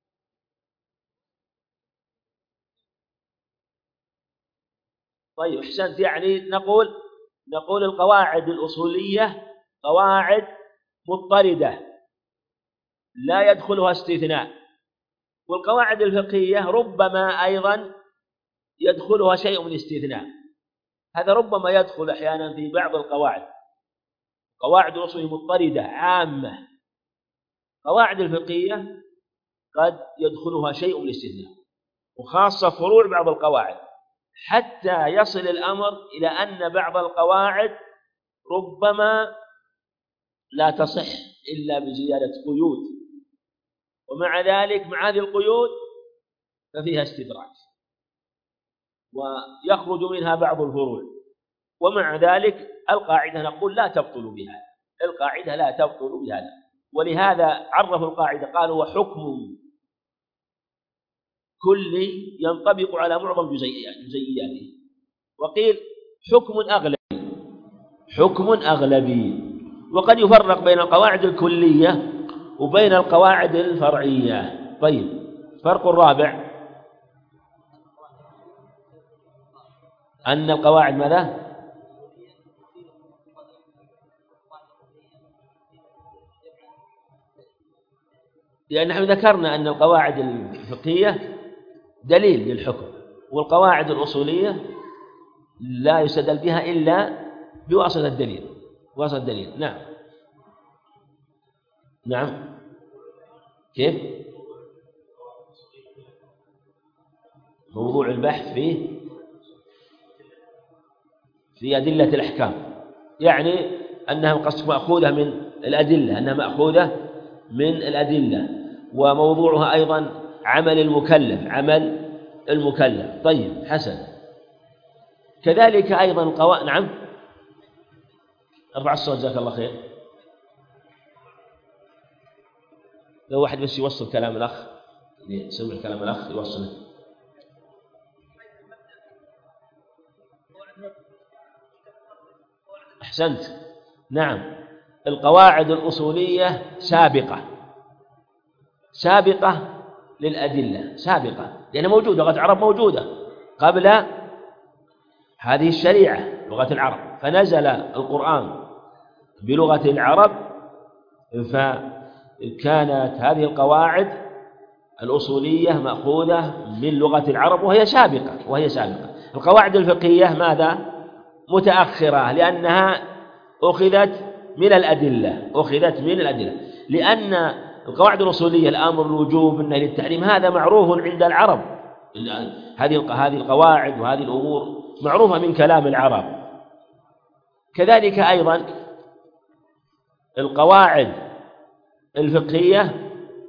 طيب أحسنت. يعني نقول القواعد الأصولية قواعد مضطردة لا يدخلها استثناء، والقواعد الفقهية ربما أيضا يدخلها شيء من استثناء. هذا ربما يدخل أحيانا في بعض القواعد. قواعد الأصول مضطردة عامة، قواعد الفقهية قد يدخلها شيء من الاستثناء، وخاصة فروع بعض القواعد حتى يصل الأمر إلى أن بعض القواعد ربما لا تصح إلا بزيادة قيود، ومع ذلك مع هذه القيود ففيها استدراج ويخرج منها بعض الفروع، ومع ذلك القاعدة نقول لا تبطل بهذا، القاعدة لا تبطل بهذا. ولهذا عرفوا القاعدة قالوا وحكم كلي ينطبق على معظم جزئياته، وقيل حكم أغلبي. وقد يفرق بين القواعد الكلية وبين القواعد الفرعية. طيب، فرق الرابع أن القواعد ماذا؟ لأن نحن ذكرنا أن القواعد الفقهية دليل للحكم، والقواعد الأصولية لا يستدل بها إلا بواسطة الدليل. نعم. كيف؟ موضوع البحث في أدلة الأحكام، يعني أنها مأخوذة من الأدلة، وموضوعها أيضا عمل المكلف. طيب، حسن. كذلك أيضا القواعد. نعم، ارفع الصوت جزاك الله خير. لو واحد بس يوصل كلام الأخ، يسمع كلام الأخ يوصله. أحسنت. نعم، القواعد الأصولية سابقة للأدلة، لأنها موجودة، لغة العرب موجودة قبل هذه الشريعة لغة العرب، فنزل القرآن بلغة العرب، فكانت هذه القواعد الأصولية مأخوذة من لغة العرب وهي سابقة. القواعد الفقهية ماذا؟ متأخرة، لأنها أخذت من الأدلة، لأن القواعد الأصولية الأمر، الوجوب، النهي، التحريم، هذا معروف عند العرب. هذه القواعد وهذه الأمور معروفة من كلام العرب. كذلك أيضا القواعد الفقهية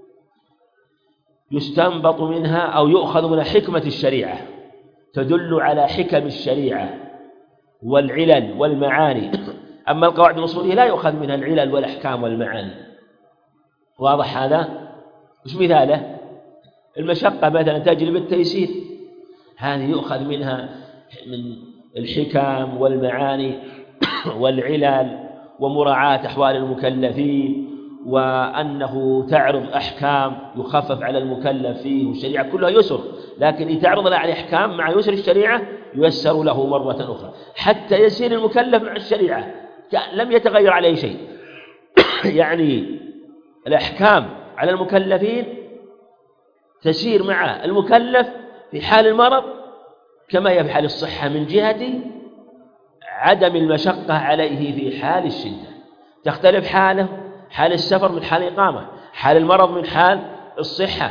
يستنبط منها أو يؤخذ من حكمة الشريعة، تدل على حكم الشريعة والعلل والمعاني. أما القواعد الأصولية لا يؤخذ منها العلل والأحكام والمعاني. واضح هذا؟ وش مثاله؟ المشقة مثلا تجلب التيسير، هذه يؤخذ منها من الحكم والمعاني والعلل ومراعاة أحوال المكلفين، وأنه تعرض أحكام يخفف على المكلف فيه، والشريعة كلها يسر، لكن إذا تعرض على أحكام مع يسر الشريعة ييسر له مرة أخرى، حتى يسير المكلف مع الشريعة لم يتغير عليه شيء. يعني الأحكام على المكلفين تسير مع المكلف في حال المرض كما هي في حال الصحة، من جهة عدم المشقة عليه في حال الشدة. تختلف حاله، حال السفر من حال الإقامة، حال المرض من حال الصحة،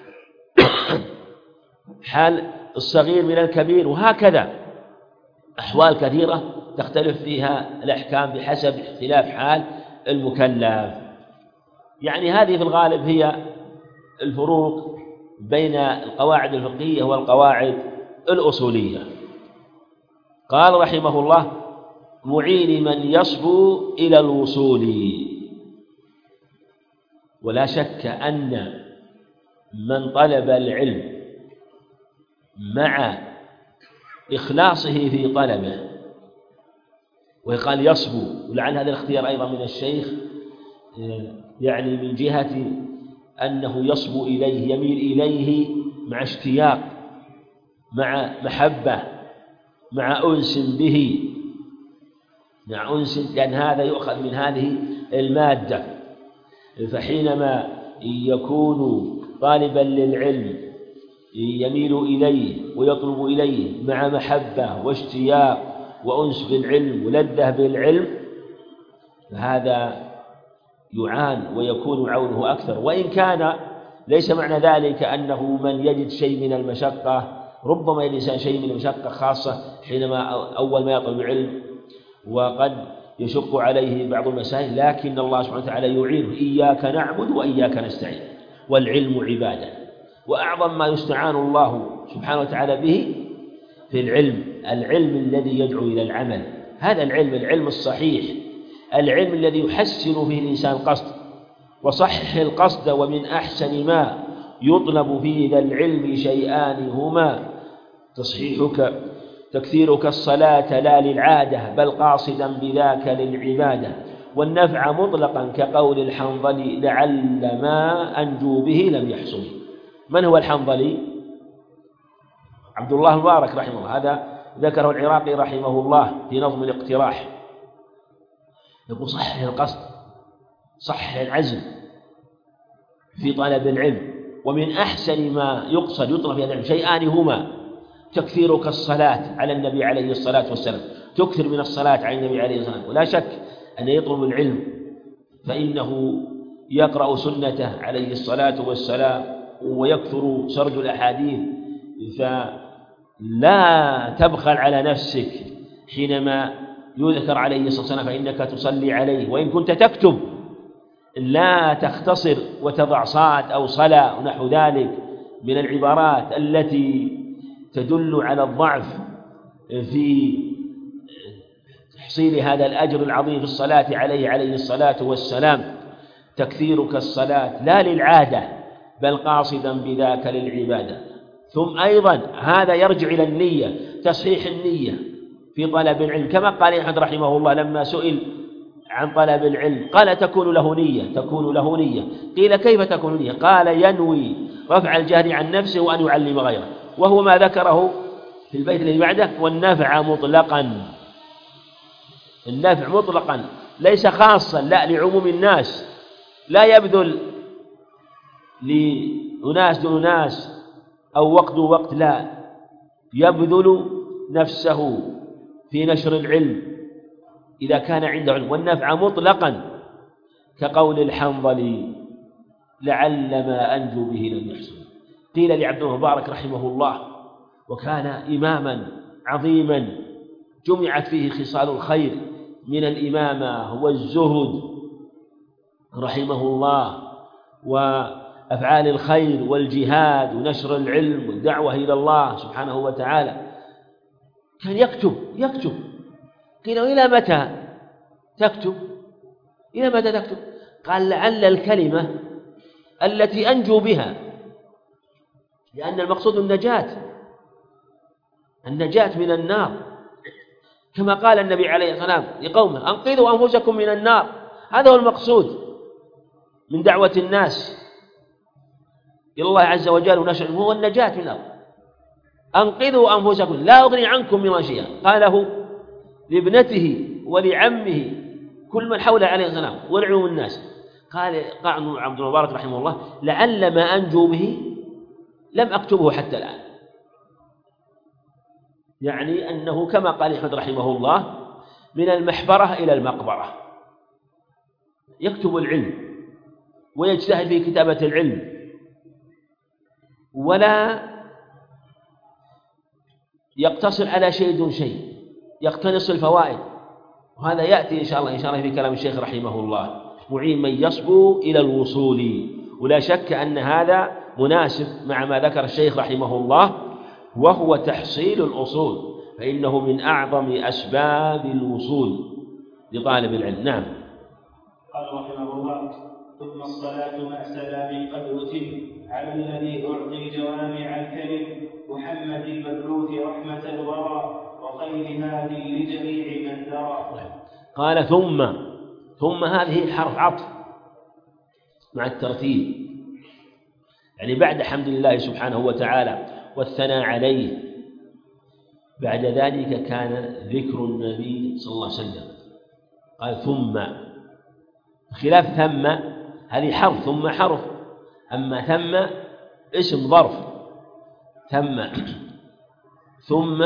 حال الصغير من الكبير، وهكذا أحوال كثيرة تختلف فيها الأحكام بحسب اختلاف حال المكلف. يعني هذه في الغالب هي الفروق بين القواعد الفقهية والقواعد الأصولية. قال رحمه الله: معين من يصبو إلى الوصول. ولا شك أن من طلب العلم مع إخلاصه في طلبه، وقال يصبو، ولعل هذا الاختيار أيضا من الشيخ، يعني من جهة أنه يصبو إليه، يميل إليه مع اشتياق، مع محبة، مع أنس به، مع أنس، لأن هذا يؤخذ من هذه المادة. فحينما يكون طالبا للعلم يميل إليه ويطلب إليه مع محبة واشتياق وأنس بالعلم ولذة بالعلم، فهذا يعان ويكون عونه أكثر. وإن كان ليس معنى ذلك أنه من يجد شيء من المشقة ربما الإنسان شيء من المشقة خاصة حينما أول ما يطلب العلم، وقد يشق عليه بعض المسائل، لكن الله سبحانه وتعالى يعينه. إياك نعبد وإياك نستعين، والعلم عبادة، وأعظم ما يستعان الله سبحانه وتعالى به في العلم الذي يدعو إلى العمل. هذا العلم الصحيح، العلم الذي يحسن فيه الإنسان القصد وصحح القصد. ومن أحسن ما يطلب في ذا العلم شيئان هما: تكثيرك الصلاة لا للعادة بل قاصدا بذاك للعبادة، والنفع مطلقا كقول الحنظلي: لعل ما أنجو به لم يحصل. من هو الحنظلي؟ عبد الله المبارك رحمه الله، هذا ذكره العراقي رحمه الله في نظم الاقتراح. يقول: صحح القصد، صحح العزم في طلب العلم. ومن أحسن ما يطلب في هذا العلم شيئان هما: تكثيرك الصلاة على النبي عليه الصلاة والسلام، تكثر من الصلاة على النبي عليه الصلاة والسلام. ولا شك أن يطلب العلم فإنه يقرأ سنته عليه الصلاة والسلام ويكثر سرد الأحاديث، فلا تبخل على نفسك حينما يذكر عليه الصلاة والسلام فإنك تصلي عليه. وإن كنت تكتب لا تختصر وتضع صاد أو صلا ونحو ذلك من العبارات التي تدل على الضعف في تحصيل هذا الأجر العظيم في الصلاة عليه الصلاة والسلام. تكثيرك الصلاة لا للعادة بل قاصدا بذاك للعبادة. ثم أيضا هذا يرجع إلى النية، تصحيح النية في طلب العلم، كما قال أحمد رحمه الله لما سئل عن طلب العلم قال: تكون له نية. قيل: كيف تكون نية؟ قال: ينوي رفع الجهل عن نفسه وأن يعلم غيره، وهو ما ذكره في البيت الذي بعده: والنفع مطلقا. النفع مطلقا ليس خاصا لا لعموم الناس، لا يبذل لأناس دون ناس أو وقت، لا، يبذل نفسه في نشر العلم إذا كان عنده علم. والنفع مطلقا كقول الحنظلي: لعل ما أنجو به لم يحصل. قيل لعبد الله المبارك رحمه الله، وكان إماما عظيما جمعت فيه خصال الخير من الإمامة والزهد رحمه الله، وأفعال الخير والجهاد ونشر العلم والدعوة إلى الله سبحانه وتعالى، كان يكتب. قيل: إلى متى تكتب؟ قال: لعل الكلمة التي أنجو بها، لأن المقصود النجاة من النار، كما قال النبي عليه الصلاة والسلام لقومه: أنقذوا أنفسكم من النار. هذا هو المقصود من دعوة الناس إلى الله عز وجل ونشر هو النجاة من النار. أنقذوا أنفسكم لا أغني عنكم من شيئا، قاله لابنته ولعمه كل من حوله عليه السلام ولعموم الناس. قال عبد المبارك رحمه الله: لعل ما أنجو به لم أكتبه حتى الآن. يعني أنه كما قال أحمد رحمه الله: من المحبرة إلى المقبرة، يكتب العلم ويجتهد في كتابة العلم ولا يقتصر على شيء دون شيء، يقتنص الفوائد. وهذا يأتي إن شاء الله في كلام الشيخ رحمه الله: معين من يصبو إلى الوصول. ولا شك أن هذا مناسب مع ما ذكر الشيخ رحمه الله، وهو تحصيل الأصول، فإنه من أعظم أسباب الوصول لطالب العلم. نعم. قال رحمه الله: ثم الصلاة مع سلام قد أتم على الذي أعطي جوامع الكلم محمد المبعوث رحمة الورى وخير هادي لجميع من درى. قال: ثم هذه حرف عطف مع الترتيب، يعني بعد حمد الله سبحانه وتعالى والثناء عليه، بعد ذلك كان ذكر النبي صلى الله عليه وسلم. قال: ثم، خلاف ثم، هذه حرف، ثم حرف، أما ثم اسم ظرف. ثم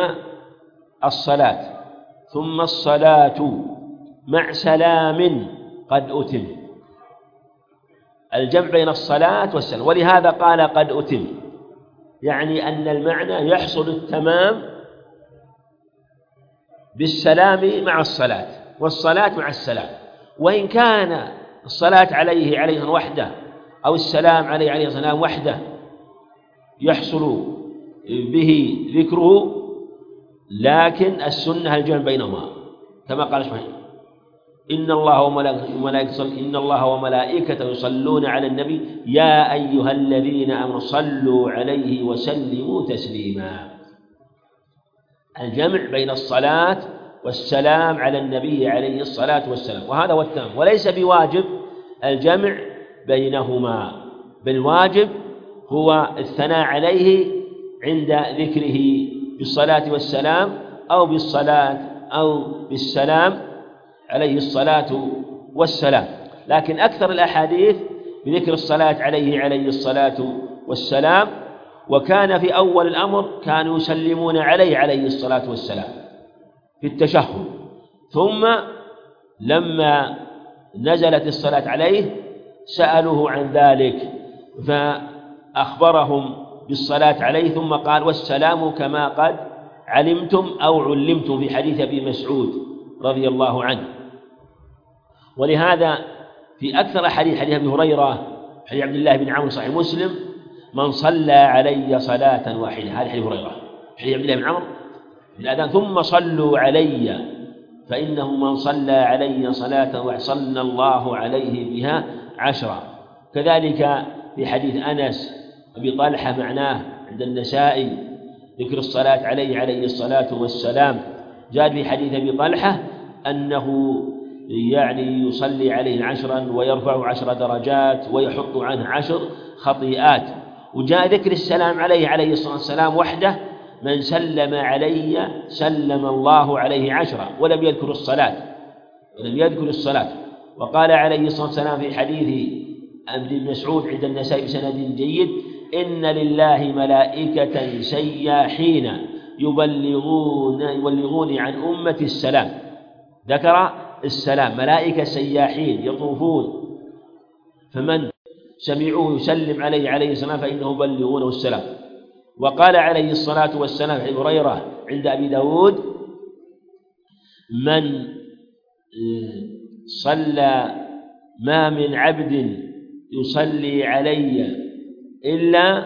الصلاة مع سلام قد أتم. الجمع بين الصلاة والسلام، ولهذا قال قد أتم، يعني أن المعنى يحصل التمام بالسلام مع الصلاة والصلاة مع السلام. وإن كان الصلاة عليه وحده أو السلام عليه السلام وحده يحصل به ذكره، لكن السنة الجمع بينهما كما قال سبحانه: إن الله وملائكته يصلون على النبي يا أيها الذين آمنوا صلوا عليه وسلموا تسليما. الجمع بين الصلاة والسلام على النبي عليه الصلاة والسلام، وهذا هو التمام، وليس بواجب الجمع بينهما، بالواجب هو الثناء عليه عند ذكره بالصلاة والسلام أو بالسلام عليه الصلاة والسلام. لكن أكثر الأحاديث بذكر الصلاة عليه الصلاة والسلام. وكان في أول الأمر كانوا يسلمون عليه الصلاة والسلام في التشهد، ثم لما نزلت الصلاة عليه سألوه عن ذلك فأخبرهم بالصلاة عليه، ثم قال: والسلام كما قد علمتم أو علمتم، في حديث أبي مسعود رضي الله عنه. ولهذا في أكثر حديث أبي هريرة، حديث عبد الله بن عمرو صحيح مسلم: من صلى علي صلاة واحدة، هذا حديث هريرة، حديث عبد الله بن عمرو في الأذان: ثم صلوا علي فإنه من صلى علي صلاة واحدة صلى الله عليه بها 10. كذلك في حديث أنس أبي طلحة معناه عند النسائي ذكر الصلاة عليه الصلاة والسلام. جاء في حديث أبي طلحة أنه يعني يصلي عليه 10 ويرفع 10 درجات ويحط عنه 10 خطيئات. وجاء ذكر السلام عليه الصلاة والسلام وحده: من سلم علي سلم الله عليه 10، ولم يذكر الصلاة. وقال عليه الصلاة والسلام في حديث ابن مسعود عند النسائي بسند جيد: إن لله ملائكة سياحين يبلغون عن أمة السلام. ذكر السلام، ملائكة سياحين يطوفون، فمن سمعوه يسلم عليه السلام فإنه يبلغونه السلام. وقال عليه الصلاة والسلام عن هريرة عند أبي داود: من صلى ما من عبد يصلي علي إلا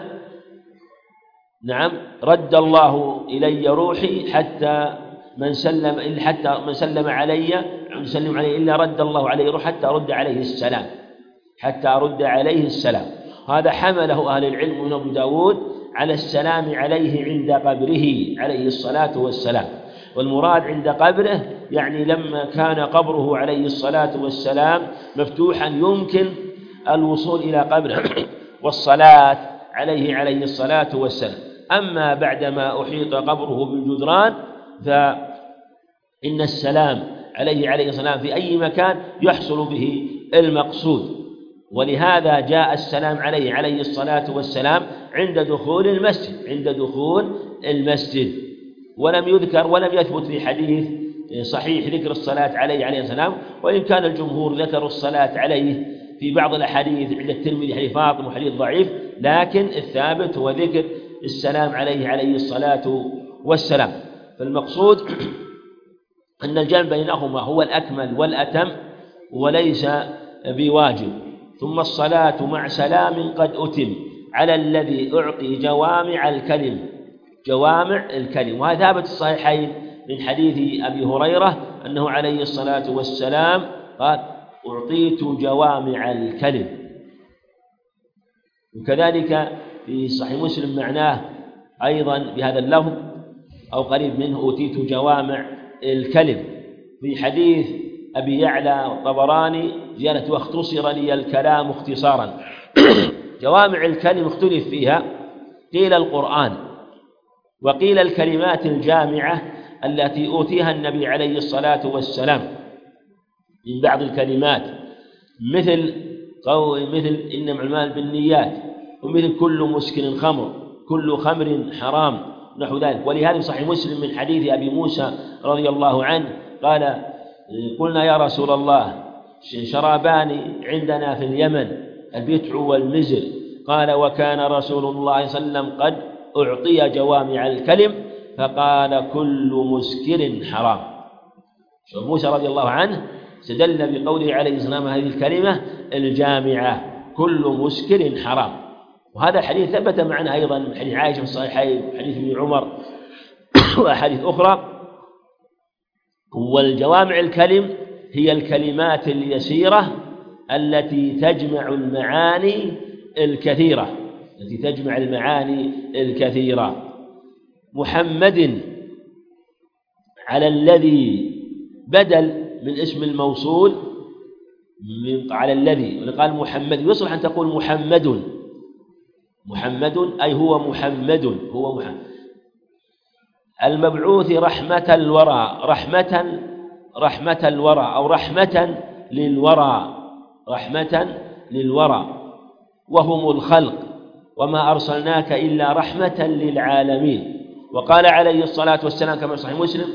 رد الله إلي روحي، حتى من سلم علي إلا رد الله عليه روح حتى أرد عليه السلام. هذا حمله أهل العلم من أبو داود على السلام عليه عند قبره عليه الصلاة والسلام. والمراد عند قبره يعني لما كان قبره عليه الصلاة والسلام مفتوحا يمكن الوصول إلى قبره والصلاة عليه الصلاة والسلام. أما بعدما أحيط قبره بالجدران فإن السلام عليه السلام في أي مكان يحصل به المقصود. ولهذا جاء السلام عليه الصلاة والسلام عند دخول المسجد، ولم يثبت في حديث صحيح ذكر الصلاة عليه السلام، وإن كان الجمهور ذكروا الصلاة عليه في بعض الأحاديث عند الترمذي حديث فاطمة وحديث ضعيف، لكن الثابت هو ذكر السلام عليه الصلاة والسلام. فالمقصود أن الجمع بينهما هو الأكمل والأتم وليس بواجب. ثم الصلاة مع سلام قد أتم على الذي أعطي جوامع الكلم. وهذا ثابت الصحيحين من حديث أبي هريرة أنه عليه الصلاة والسلام قال: أعطيت جوامع الكلم. وكذلك في صحيح مسلم معناه أيضا بهذا اللفظ أو قريب منه: أوتيت جوامع الكلم. في حديث أبي يعلى والطبراني زيادة: واختصر لي الكلام اختصارا. جوامع الكلم اختلف فيها، قيل القرآن، وقيل الكلمات الجامعة التي أوتيها النبي عليه الصلاة والسلام من بعض الكلمات، مثل إنما الأعمال بالنيات، ومثل كل مسكر خمر، كل خمر حرام، نحو ذلك. ولهذا صحيح مسلم من حديث أبي موسى رضي الله عنه قال: قلنا يا رسول الله شرابان عندنا في اليمن، البتع والمزر. قال: وكان رسول الله صلى الله عليه وسلم قد أعطي جوامع الكلم فقال كل مسكر حرام. موسى رضي الله عنه استدل بقوله عليه الصلاة والسلام هذه الكلمة الجامعة كل مسكر حرام. وهذا الحديث ثبت معنا أيضا من حديث عائشة في الصحيحين وحديث ابن عمر وأحاديث أخرى. والجوامع الكلم هي الكلمات اليسيرة التي تجمع المعاني الكثيرة محمد على الذي بدل من اسم الموصول على الذي قال محمد يصلح أن تقول محمد أي هو محمد المبعوث رحمة الورى أو رحمة للورى وهم الخلق وما أرسلناك إلا رحمة للعالمين. وقال عليه الصلاة والسلام كما في صحيح مسلم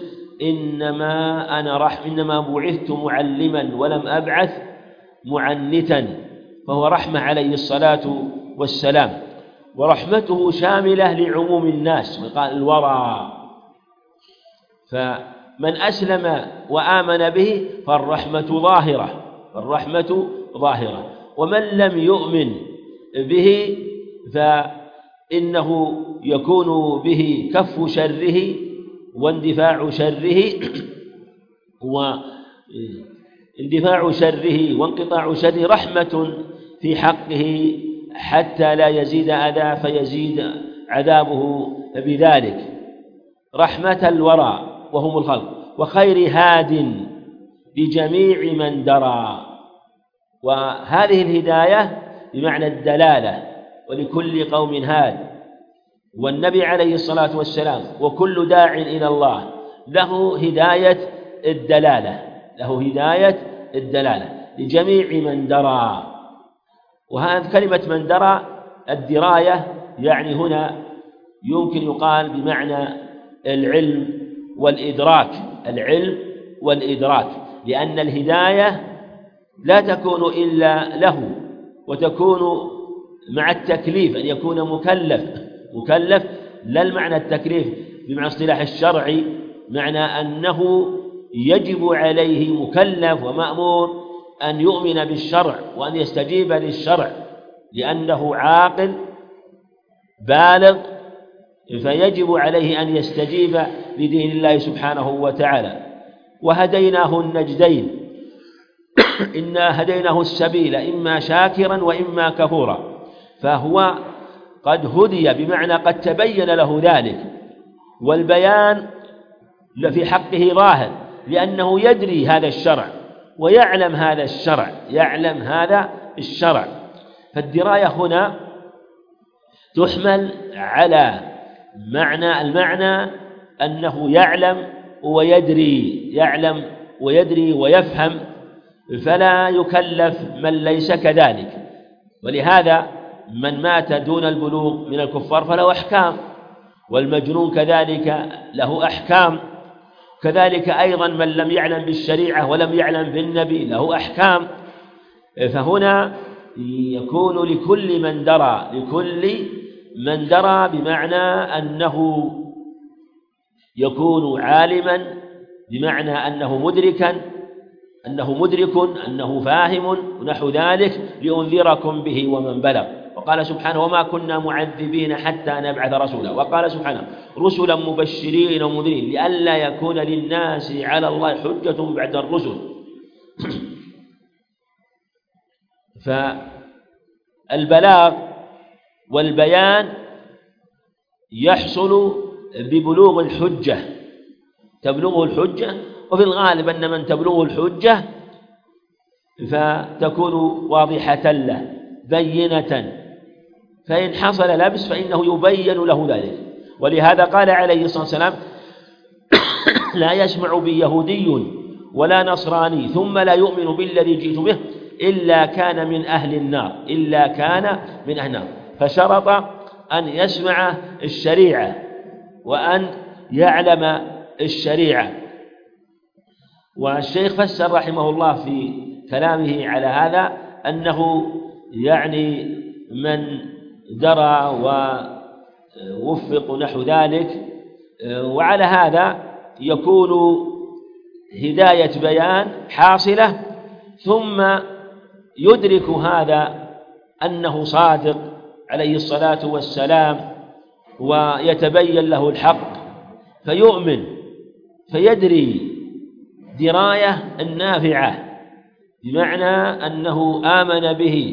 إنما بعثت معلما ولم أبعث معنتا، فهو رحمة عليه الصلاة والسلام. ورحمته شاملة لعموم الناس وقال الورى، فمن أسلم وآمن به فالرحمة ظاهرة، ومن لم يؤمن به فإنه يكون به كف شره واندفاع وانقطاع شره رحمة في حقه حتى لا يزيد أذى فيزيد عذابه بذلك. رحمة الورى وهم الخلق وخير هاد لجميع من درى. وهذه الهداية بمعنى الدلالة، ولكل قوم هاد، والنبي عليه الصلاة والسلام وكل داع إلى الله له هداية الدلالة لجميع من درى. وهذه كلمة من درى الدراية يعني هنا يمكن يقال بمعنى العلم والإدراك، لأن الهداية لا تكون إلا له، وتكون مع التكليف أن يكون مكلف لا المعنى التكليف بمعنى اصطلاح الشرعي، معنى أنه يجب عليه مكلف ومأمور أن يؤمن بالشرع وأن يستجيب للشرع، لأنه عاقل بالغ، فيجب عليه أن يستجيب لدين الله سبحانه وتعالى. وهديناه النجدين، إنا هديناه السبيل إما شاكرا وإما كفورا، فهو قد هدي بمعنى قد تبين له ذلك، والبيان في حقه ظاهر لأنه يدري هذا الشرع ويعلم هذا الشرع. فالدراية هنا تحمل على المعنى أنه يعلم ويدري ويفهم، فلا يكلف من ليس كذلك. ولهذا من مات دون البلوغ من الكفار فله أحكام، والمجنون كذلك له أحكام، كذلك أيضا من لم يعلم بالشريعة ولم يعلم بالنبي له أحكام. فهنا يكون لكل من درى بمعنى أنه يكون عالما، بمعنى أنه مدرك أنه فاهم ونحو ذلك، لأنذركم به ومن بلغ. وقال سبحانه وما كنا معذبين حتى نبعث رسولا. وقال سبحانه رسلا مبشرين ومنذرين لئلا يكون للناس على الله حجة بعد الرسل. فالبلاغ والبيان يحصل ببلوغ الحجة، تبلغه الحجة، وفي الغالب أن من تبلغه الحجة فتكون واضحة له بينة، فإن حصل لبس فإنه يبين له ذلك. ولهذا قال عليه الصلاة والسلام لا يسمع بي يهودي ولا نصراني ثم لا يؤمن بالذي جئت به إلا كان من أهل النار. فشرط أن يسمع الشريعة وأن يعلم الشريعة. والشيخ فسر رحمه الله في كلامه على هذا أنه يعني من درى وفق نحو ذلك. وعلى هذا يكون هداية بيان حاصلة، ثم يدرك هذا أنه صادق عليه الصلاة والسلام ويتبين له الحق فيؤمن، فيدري دراية النافعة، بمعنى أنه آمن به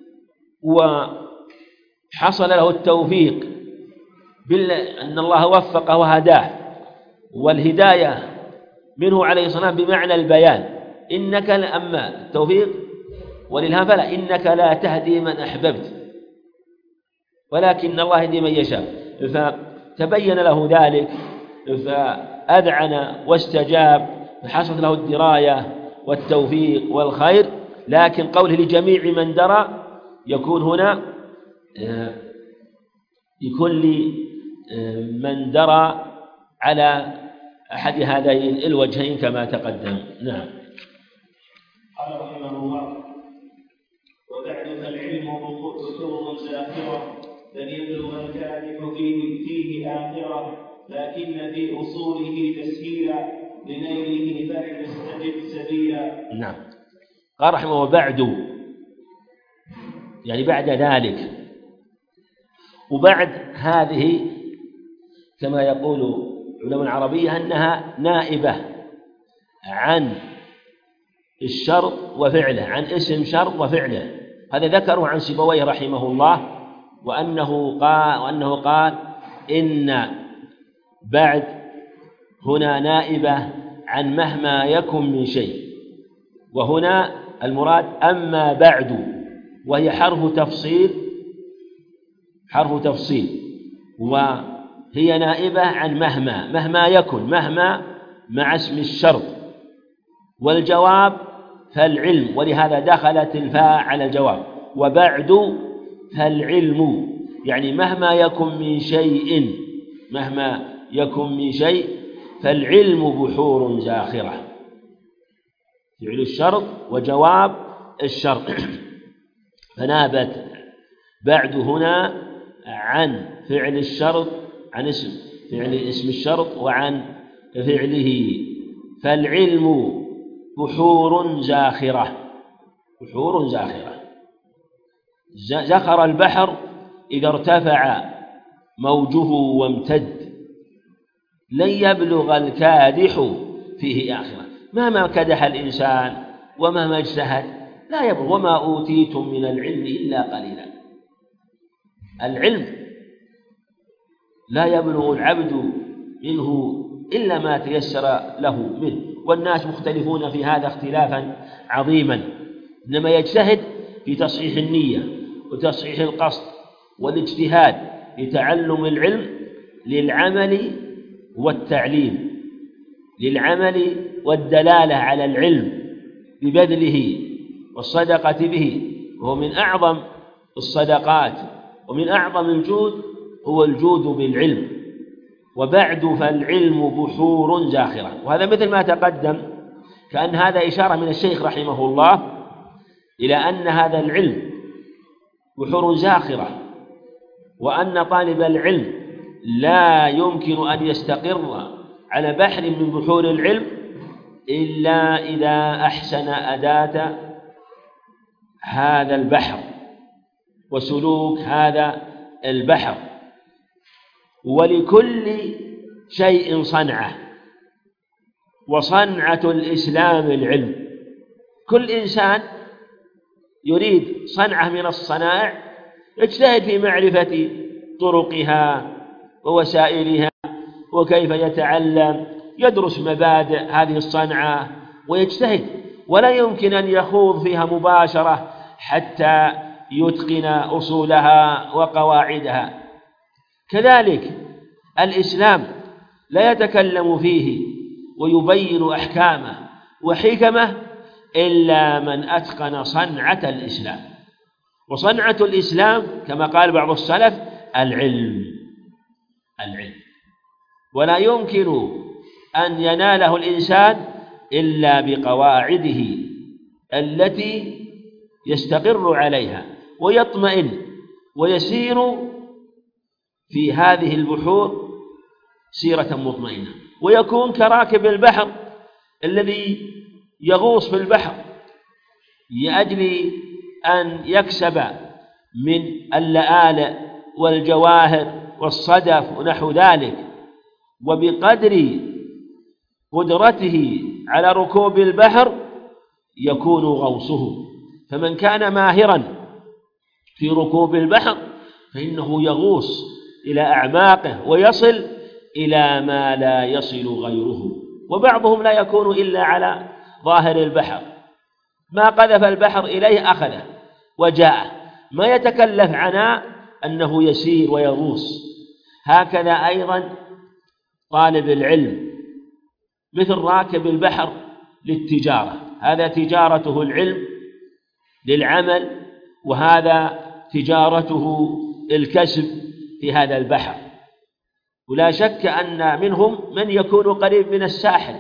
وحصل له التوفيق أن الله وفقه وهداه، والهداية منه عليه الصلاة والسلام بمعنى البيان. إنك أما التوفيق والإلهام فلا، إنك لا تهدي من أحببت ولكن الله يهدي من يشاء. فتبين له ذلك فأذعن واستجاب، فحصلت له الدراية والتوفيق والخير. لكن قوله لجميع من درى يكون هنا لكل من درى على أحد هذين الوجهين كما تقدم. نعم. قال رحمه الله: وبعد فالعلم بحور زاخرة لن يبلغ الكادح فيه آخرة، لكن في أصوله تسهيلا لنيله فاستجب سبيلا. نعم. قال رحمه الله: بعد يعني بعد ذلك، وبعد هذه كما يقول علماء العربية أنها نائبة عن الشرط وفعله، عن اسم شرط وفعله. هذا ذكره عن سيبويه رحمه الله، وأنه قال إن بعد هنا نائبة عن مهما يكن من شيء، وهنا المراد أما بعد، وهي حرف تفصيل، وهي نائبة عن مهما يكن، مهما مع اسم الشرط، والجواب فالعلم، ولهذا دخلت الفاء على الجواب. وبعد فالعلم يعني مهما يكن من شيء فالعلم بحور زاخرة، فعل الشرط وجواب الشرط. فنابت بعد هنا عن فعل الشرط، عن اسم الشرط وعن فعله. فالعلم بحور زاخرة، زخر البحر إذا ارتفع موجه وامتد، لن يبلغ الكادح فيه آخرة. مهما كدح الإنسان ومهما اجتهد لا يبلغ. وما أوتيتم من العلم إلا قليلا. العلم لا يبلغ العبد منه إلا ما تيسر له منه، والناس مختلفون في هذا اختلافا عظيما، إنما يجتهد في تصحيح النية وتصحيح القصد والاجتهاد لتعلم العلم للعمل والتعليم، للعمل والدلالة على العلم ببذله والصدقة به، وهو من أعظم الصدقات ومن أعظم الجود هو الجود بالعلم. وبعد فالعلم بحور زاخرة، وهذا مثل ما تقدم، كأن هذا إشارة من الشيخ رحمه الله إلى أن هذا العلم بحور زاخرة، وأن طالب العلم لا يمكن أن يستقر على بحر من بحور العلم إلا إذا أحسن أداة هذا البحر وسلوك هذا البحر. ولكل شيء صنعة، وصنعة الإسلام العلم. كل إنسان يريد صنعة من الصنائع يجتهد في معرفة طرقها ووسائلها وكيف يتعلم، يدرس مبادئ هذه الصنعة ويجتهد، ولا يمكن أن يخوض فيها مباشرة حتى يتقن أصولها وقواعدها. كذلك الإسلام لا يتكلم فيه ويبين أحكامه وحكمه إلا من أتقن صنعة الإسلام. وصنعة الإسلام كما قال بعض السلف العلم، ولا يمكن أن يناله الإنسان إلا بقواعده التي يستقر عليها ويطمئن ويسير في هذه البحور سيرة مطمئنة، ويكون كراكب البحر الذي يغوص في البحر لأجل أن يكسب من اللآلئ والجواهر والصدف ونحو ذلك، وبقدر قدرته على ركوب البحر يكون غوصه. فمن كان ماهرا في ركوب البحر فإنه يغوص إلى أعماقه ويصل إلى ما لا يصل غيره. وبعضهم لا يكون إلا على ظاهر البحر، ما قذف البحر إليه أخذه وجاءه، ما يتكلف عناء أنه يسير ويغوص. هكذا أيضا طالب العلم مثل راكب البحر للتجارة، هذا تجارته العلم للعمل، وهذا تجارته الكسب في هذا البحر. ولا شك أن منهم من يكون قريب من الساحل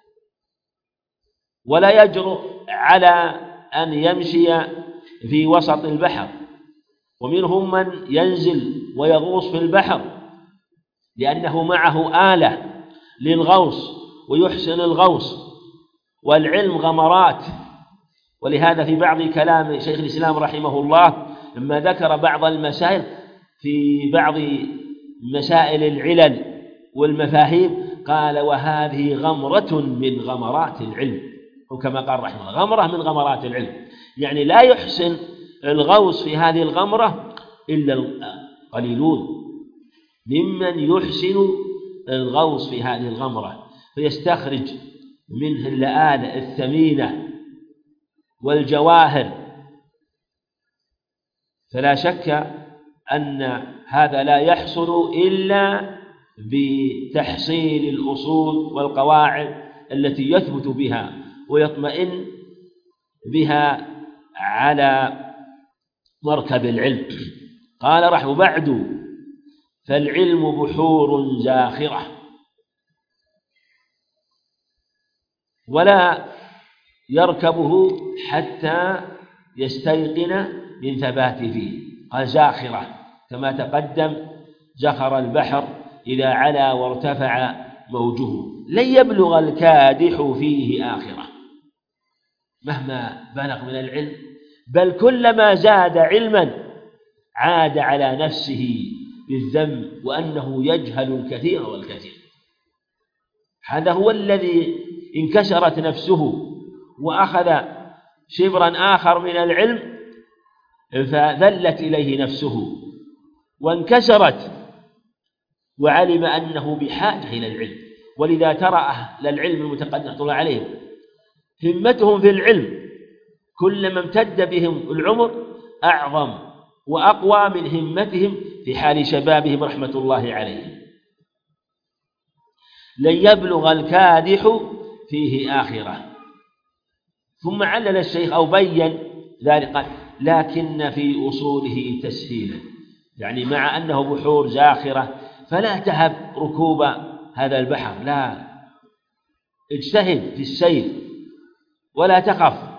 ولا يجرؤ على أن يمشي في وسط البحر، ومنهم من ينزل ويغوص في البحر لأنه معه آلة للغوص ويحسن الغوص، والعلم غمرات. ولهذا في بعض كلام شيخ الإسلام رحمه الله لما ذكر بعض المسائل في بعض مسائل العلل والمفاهيم قال: وهذه غمرة من غمرات العلم، وكما قال رحمه الله غمرة من غمرات العلم، يعني لا يحسن الغوص في هذه الغمرة إلا القليلون ممن يحسن الغوص في هذه الغمرة فيستخرج منه اللآلئ الثمينة والجواهر. فلا شك أن هذا لا يحصل إلا بتحصيل الأصول والقواعد التي يثبت بها ويطمئن بها على مركب العلم. قال رحمه: بعد فالعلم بحور زاخرة ولا يركبه حتى يستيقن من ثباته فيه. قال زاخرة كما تقدم: زخر البحر إذا علا وارتفع موجه، لن يبلغ الكادح فيه آخرة. مهما بلغ من العلم، بل كلما زاد علما عاد على نفسه بالذنب وأنه يجهل الكثير والكثير. هذا هو الذي انكسرت نفسه وأخذ شبرا آخر من العلم فذلت إليه نفسه وانكسرت، وعلم أنه بحاجة إلى العلم. ولذا ترى أهل العلم المتقدم طلع عليهم همتهم في العلم كلما امتد بهم العمر أعظم وأقوى من همتهم في حال شبابهم رحمة الله عليهم. لن يبلغ الكادح فيه آخرة. ثم علل الشيخ أو بين ذلك قال: لكن في أصوله تسهيلا، يعني مع أنه بحور زاخرة فلا تهب ركوب هذا البحر، لا، اجتهد في السير ولا تخف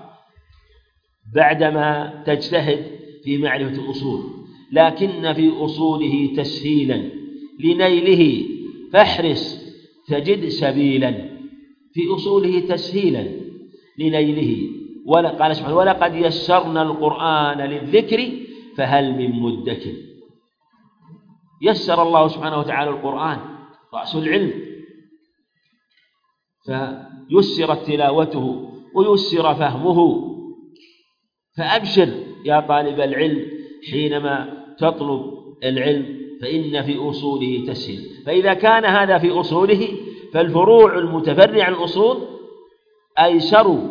بعدما تجتهد في معرفة الأصول، لكن في أصوله تسهيلا لنيله فاحرص تجد سبيلا. في أصوله تسهيلا لنيله. قال سبحانه: ولقد يسرنا القرآن للذكر فهل من مدكر. يسر الله سبحانه وتعالى القرآن رأس العلم، فيسرت تلاوته ويسر فهمه. فأبشر يا طالب العلم حينما تطلب العلم، فإن في أصوله تسهيل. فإذا كان هذا في أصوله فالفروع المتفرعة عن الأصول أيسر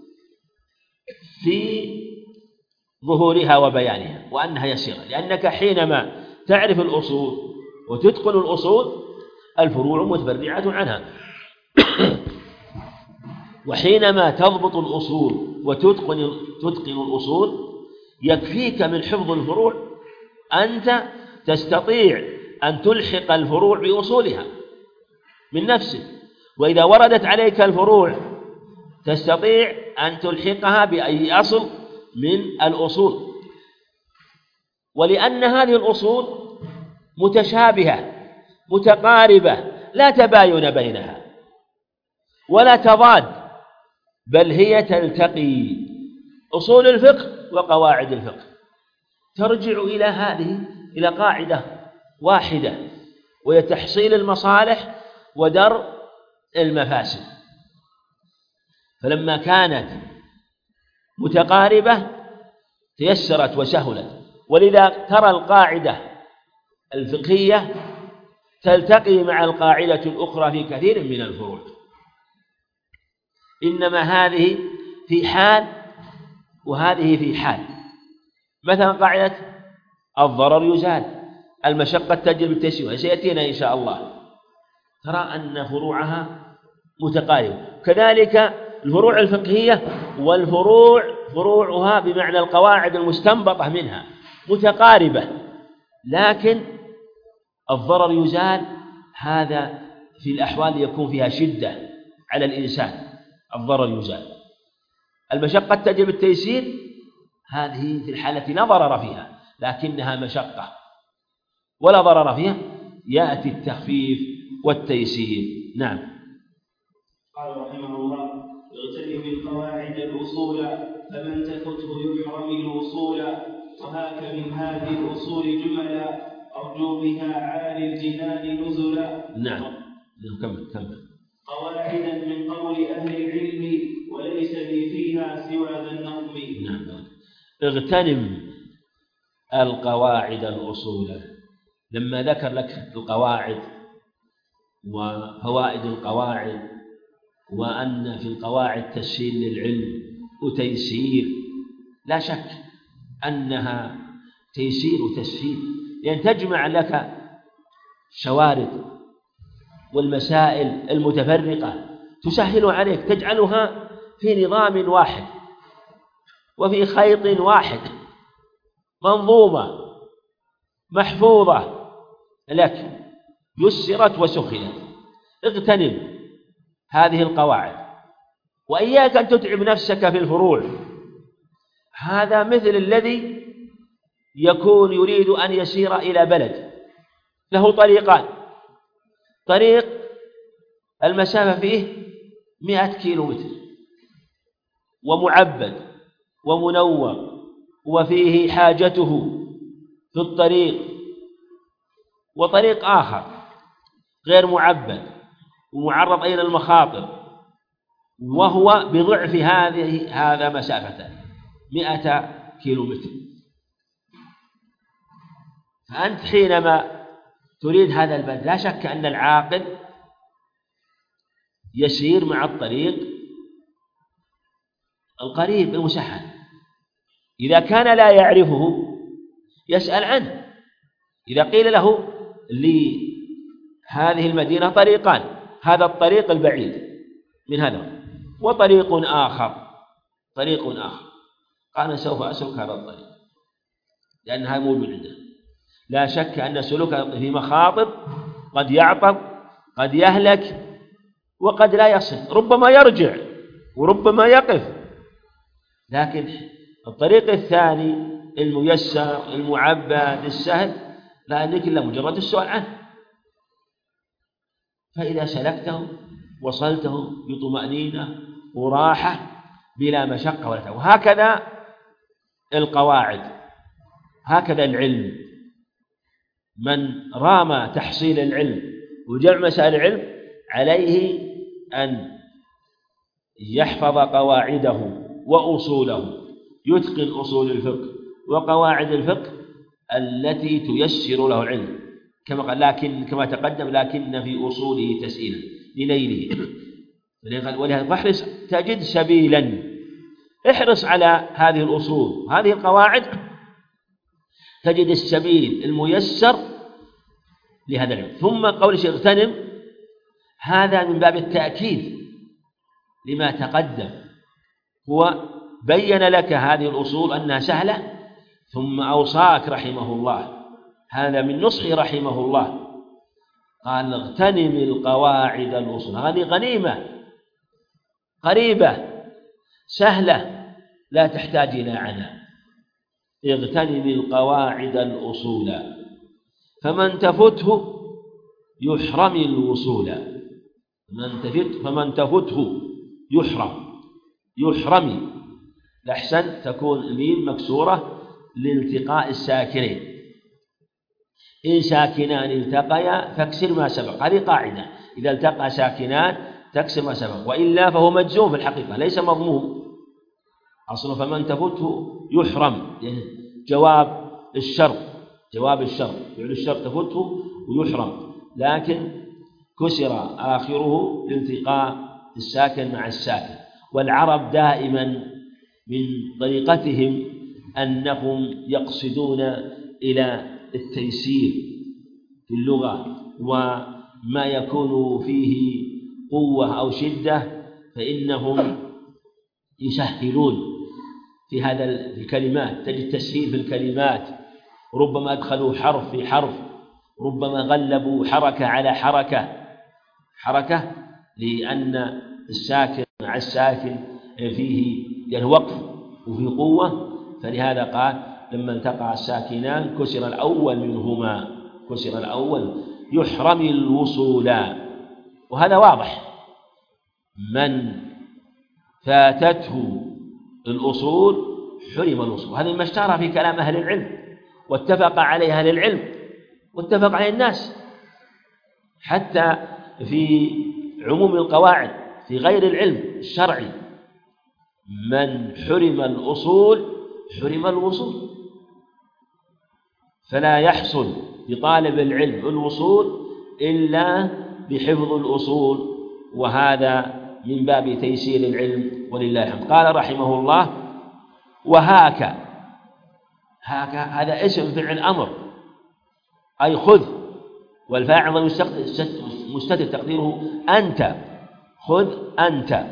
في ظهورها وبيانها وأنها يسيرة، لأنك حينما تعرف الأصول وتتقن الأصول الفروع متفرعة عنها وحينما تضبط الأصول وتتقن الأصول يكفيك من حفظ الفروع أنت تستطيع أن تلحق الفروع بأصولها من نفسك، وإذا وردت عليك الفروع تستطيع أن تلحقها بأي أصل من الأصول. ولأن هذه الأصول متشابهة متقاربة لا تباين بينها ولا تضاد، بل هي تلتقي. أصول الفقه وقواعد الفقه ترجع إلى قاعدة واحدة، وهي تحصيل المصالح ودرء المفاسد. فلما كانت متقاربة تيسرت وسهلت، ولذا ترى القاعدة الفقهية تلتقي مع القاعدة الأخرى في كثير من الفروع، إنما هذه في حال وهذه في حال. مثلا قاعدة الضرر يزال، المشقة تجلب التيسير، سيأتينا إن شاء الله، ترى أن فروعها متقاربة. كذلك الفروع الفقهية فروعها بمعنى القواعد المستنبطة منها متقاربة، لكن الضرر يزال هذا في الأحوال يكون فيها شدة على الإنسان، الضرر يزال. المشقة تجلب التيسير، هذه في الحالة لا ضرر فيها لكنها مشقة ولا ضرر فيها، يأتي التخفيف والتيسير. نعم. قال رحمه الله: اغتنم القواعد الأصول، فمن تفته يحرم الوصول، وهاك من هذه الأصول جملا، أرجو بها عالي الجنان نزلا. نعم. كمل. قواعدا من قول أهل العلم، وليس لي فيها سوى ذا النظم. نعم. اغتنم القواعد الأصول. لما ذكر لك القواعد وفوائد القواعد، وأن في القواعد تسهيل للعلم وتيسير، لا شك أنها تيسير وتسهيل، لأن تجمع لك شوارد والمسائل المتفرقة، تسهل عليك، تجعلها في نظام واحد وفي خيط واحد، منظومة محفوظة لك، يسرت وسهلت. اغتنم هذه القواعد، وإياك أن تتعب نفسك في الفروع. هذا مثل الذي يكون يريد أن يسير إلى بلد له طريقان، طريق المسافة فيه 100 كيلومتر ومعبد ومنور وفيه حاجته في الطريق، وطريق آخر غير معبد ومعرض إلى المخاطر وهو بضعف هذا مسافة 100 كيلومتر. فأنت حينما تريد هذا البلد لا شك أن العاقل يسير مع الطريق القريب المسهل. إذا كان لا يعرفه يسأل عنه. إذا قيل له لهذه المدينة طريقان، هذا الطريق البعيد من هذا وطريق آخر، قال سوف أسلك هذا الطريق لأن هذا موجود عنده. لا شك أن سلوكه في مخاطر، قد يعطل، قد يهلك، وقد لا يصل، ربما يرجع وربما يقف. لكن الطريق الثاني الميسر المعبد السهل لا يملك إلا مجرد السؤال عنه، فإذا سلكته وصلته بطمأنينة وراحة بلا مشقة ولا تعب. وهكذا القواعد، هكذا العلم، من رام تحصيل العلم وجمع مسائل العلم عليه أن يحفظ قواعده وأصوله، يتقن أصول الفقه وقواعد الفقه التي تيسر له العلم، كما قال كما تقدم: لكن في أصوله تسهيلا لنيله. ولهذا فاحرص تجد سبيلا، احرص على هذه الأصول هذه القواعد تجد السبيل الميسر لهذا العلم. ثم قول الشيخ اغتنم، هذا من باب التأكيد لما تقدم، هو بين لك هذه الأصول أنها سهلة، ثم أوصاك رحمه الله، هذا من نصحه رحمه الله، قال: اغتنم القواعد الأصول. هذه غنيمة قريبة سهلة لا تحتاج إلى عناء. اغتنم القواعد الأصول، فمن تفته يحرم الوصول. فمن تفته يحرم الأحسن تكون الميم مكسورة لالتقاء الساكنين، إن ساكنان التقيا فاكسر ما سبق، هذه قاعدة، إذا التقى ساكنان تكسر ما سبق، وإلا فهو مجزوم في الحقيقة ليس مضموم أصلا. فمن تفته يحرم، يعني جواب الشرط فعل الشرط تفته ويحرم، لكن كسر آخره لالتقاء الساكن مع الساكن. والعرب دائما من طريقتهم أنهم يقصدون إلى التيسير في اللغة، وما يكون فيه قوة أو شدة فإنهم يسهلون في هذا الكلمات. تجد تسهيل في الكلمات، ربما أدخلوا حرف في حرف، ربما غلبوا حركة على حركة لأن الساكن مع الساكن فيه يعني وقف وفيه قوة، فلهذا قال لما التقى الساكنان كسر الأول يحرم الوصول. وهذا واضح، من فاتته الأصول حرم الوصول. هذا ما اشتهر في كلام أهل العلم واتفق عليه أهل العلم واتفق عليه الناس، حتى في عموم القواعد في غير العلم الشرعي، من حرم الأصول حرم الوصول. فلا يحصل لطالب العلم الوصول إلا بحفظ الأصول، وهذا من باب تيسير العلم ولله الحمد. قال رحمه الله: وهاك، هذا اسم فعل أمر أي خذ، والفاعل مستتر تقديره أنت، خذ أنت.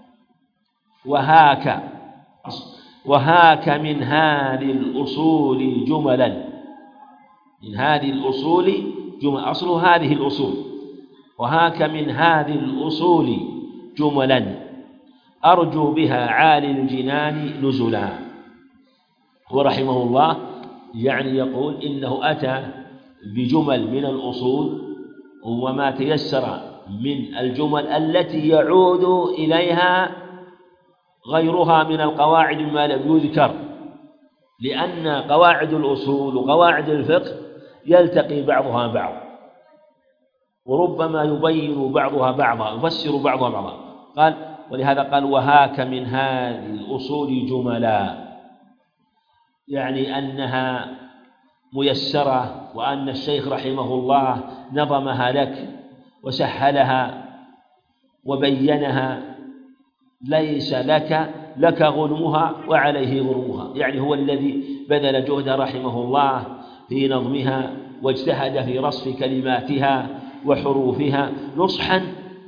وهاك من هذه الأصول جملا، من هذه الأصول جملا، أصل هذه الأصول. وهاك من هذه الأصول جملا أرجو بها عالي الجنان نزلا. ورحمه الله يعني يقول إنه أتى بجمل من الأصول وما تيسر من الجمل التي يعود إليها غيرها من القواعد ما لم يذكر، لأن قواعد الأصول وقواعد الفقه يلتقي بعضها بعض، وربما يبين بعضها بعضا، يفسر بعضها بعضا. قال ولهذا قال: وهاك من هذه الأصول جملا، يعني أنها ميسرة، وأن الشيخ رحمه الله نظمها لك وسهلها وبينها، ليس لك غنمها وعليه غرمها، يعني هو الذي بذل جهده رحمه الله في نظمها واجتهد في رصف كلماتها وحروفها نصحا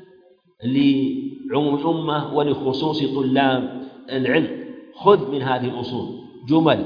لعموم الأمة ولخصوص طلاب العلم. خذ من هذه الأصول جمل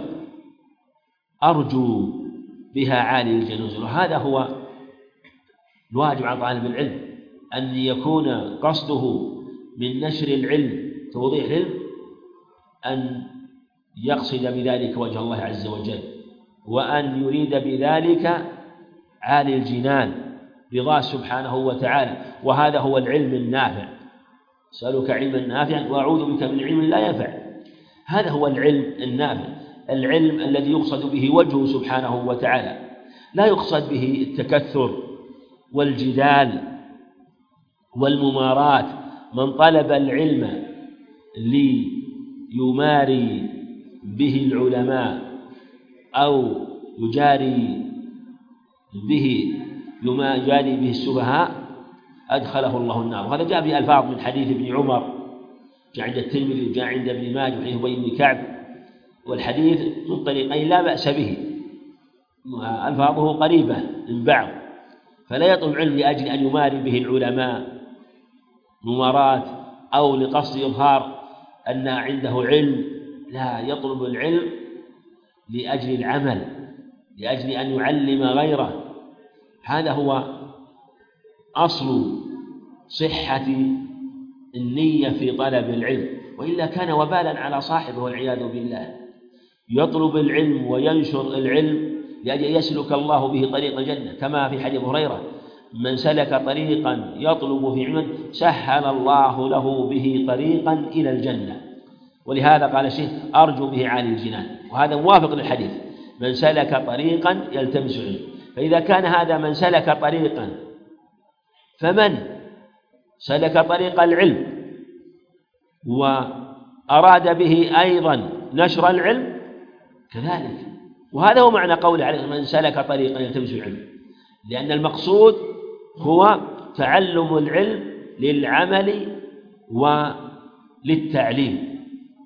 أرجو بها عالي الجنوز. وهذا هو الواجب على طالب العلم، أن يكون قصده من نشر العلم توضيح العلم، أن يقصد بذلك وجه الله عز وجل، وأن يريد بذلك عالي الجنان رضاه سبحانه وتعالى. وهذا هو العلم النافع، أسألك علما نافعا وأعوذ بك من علم لا ينفع. هذا هو العلم النافع، العلم الذي يقصد به وجهه سبحانه وتعالى، لا يقصد به التكثر والجدال والممارات. من طلب العلم ليماري به العلماء أو يجاري به السفهاء أدخله الله النار. وهذا جاء بألفاظ من حديث ابن عمر، جاء عند الترمذي وجاء عند ابن ماجه وحديث أبي بن كعب، والحديث من طريقين لا بأس به، ألفاظه قريبة من بعض. فلا يطلب العلم لأجل أن يماري به العلماء ممارات أو لقصد إظهار أن عنده علم، لا، يطلب العلم لأجل العمل، لأجل أن يعلم غيره. هذا هو أصل صحة النية في طلب العلم، وإلا كان وبالا على صاحبه والعياذ بالله. يطلب العلم وينشر العلم لأجل يسلك الله به طريق الجنة، كما في حديث هريرة: من سلك طريقا يطلب في علم سهل الله له به طريقا إلى الجنة. ولهذا قال الشيخ: أرجو به عالي الجنان، وهذا موافق للحديث: من سلك طريقا يلتمس علم. فإذا كان هذا من سلك طريقا، فمن سلك طريق العلم وأراد به أيضا نشر العلم كذلك. وهذا هو معنى قوله عليه: من سلك طريقا يلتمس العلم، لأن المقصود هو تعلم العلم للعمل وللتعليم.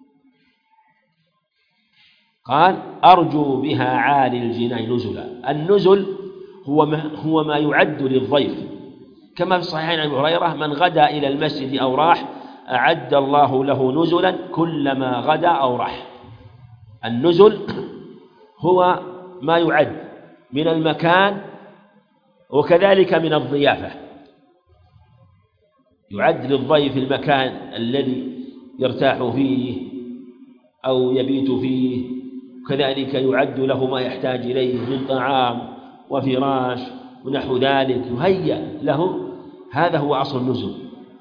قال: أرجو بها عالي الجنان نزلا. النزل هو ما يعد للضيف، كما في الصحيحين عن أبي هريرة: من غدا إلى المسجد أو راح أعد الله له نزلا كلما غدا أو راح. النزل هو ما يعد من المكان وكذلك من الضيافة، يعد للضيف المكان الذي يرتاح فيه أو يبيت فيه، كذلك يعد له ما يحتاج إليه من طعام وفراش ونحو ذلك، يهيأ له. هذا هو أصل النزل.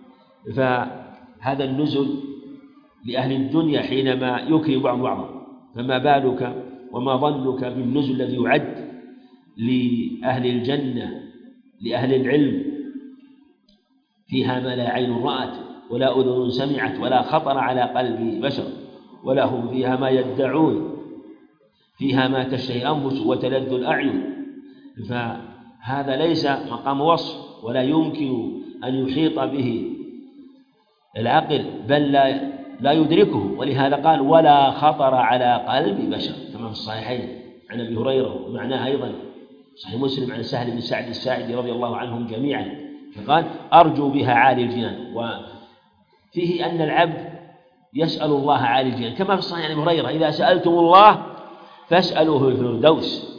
فهذا النزل لأهل الدنيا حينما يكرم بعض بعضا، فما بالك وما ظنك بالنزل الذي يعد لأهل الجنة، لأهل العلم، فيها ما لا عين رأت ولا أذن سمعت ولا خطر على قلب بشر، ولهم فيها ما يدعون، فيها ما تشتهي الأنفس وتلذ الأعين. فهذا ليس مقام وصف، ولا يمكن أن يحيط به العقل، بل لا يدركه. ولهذا قال: ولا خطر على قلب بشر، كما في الصحيحين عن أبي هريرة، ومعناها أيضا صحيح مسلم عن سهل بن سعد الساعدي رضي الله عنهم جميعا. فقال: أرجو بها عالي الجنان. وفيه أن العبد يسأل الله عالي الجنان، كما في الصحيح عن أبي هريرة: إذا سألتم الله فاسألوه الفردوس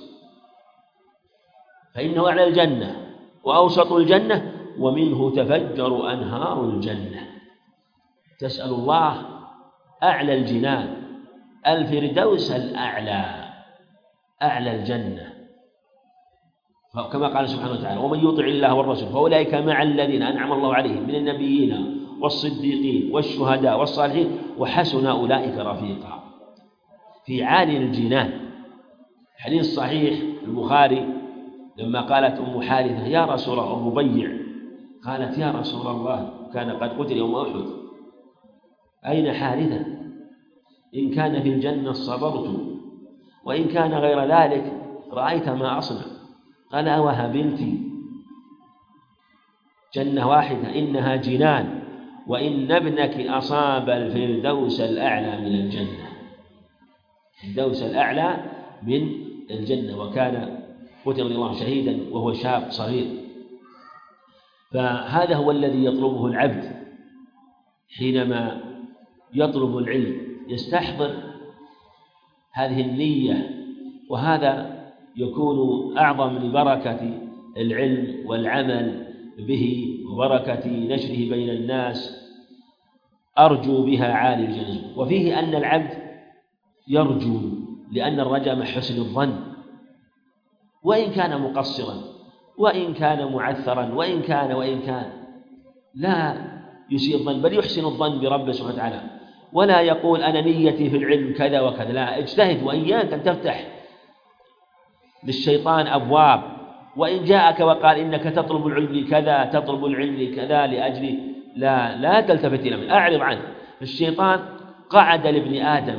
فإنه أعلى الجنة وأوسط الجنة ومنه تفجر أنهار الجنة. تسأل الله أعلى الجنان، الفردوس الأعلى، أعلى الجنة، كما قال سبحانه وتعالى: ومن يطع الله والرسول فأولئك مع الذين أنعم الله عليهم من النبيين والصديقين والشهداء والصالحين وحسن أولئك رفيقا. في عالي الجنان. حديث صحيح البخاري لما قالت أم حارثة: يا رسول الله، الربيع قالت: يا رسول الله، كان قد قتل يوم أحد، أين حارثة؟ إن كان في الجنة صبرت، وإن كان غير ذلك رأيت ما أصنع. قال: أوها بنتي، جنة واحدة إنها جنان، وإن ابنك أصاب الفردوس الأعلى من الجنة، الفردوس الأعلى من الجنة، وكان قتل رضي الله عنه شهيدا وهو شاب صغير. فهذا هو الذي يطلبه العبد حينما يطلب العلم، يستحضر هذه النية، وهذا يكون أعظم لبركة العلم والعمل به وبركة نشره بين الناس. أرجو بها عالي الجنة. وفيه أن العبد يرجو، لأن الرجاء مع حسن الظن، وإن كان مقصرا وإن كان معثرا وإن كان لا يسيء الظن، بل يحسن الظن بربه سبحانه وتعالى، ولا يقول أنا نيتي في العلم كذا وكذا. لا، اجتهد، وإياك أن تفتح للشيطان أبواب. وإن جاءك وقال إنك تطلب العلم لكذا، تطلب العلم لكذا لأجل، لا تلتفت إلى من، أعرض عنه. الشيطان قعد لابن آدم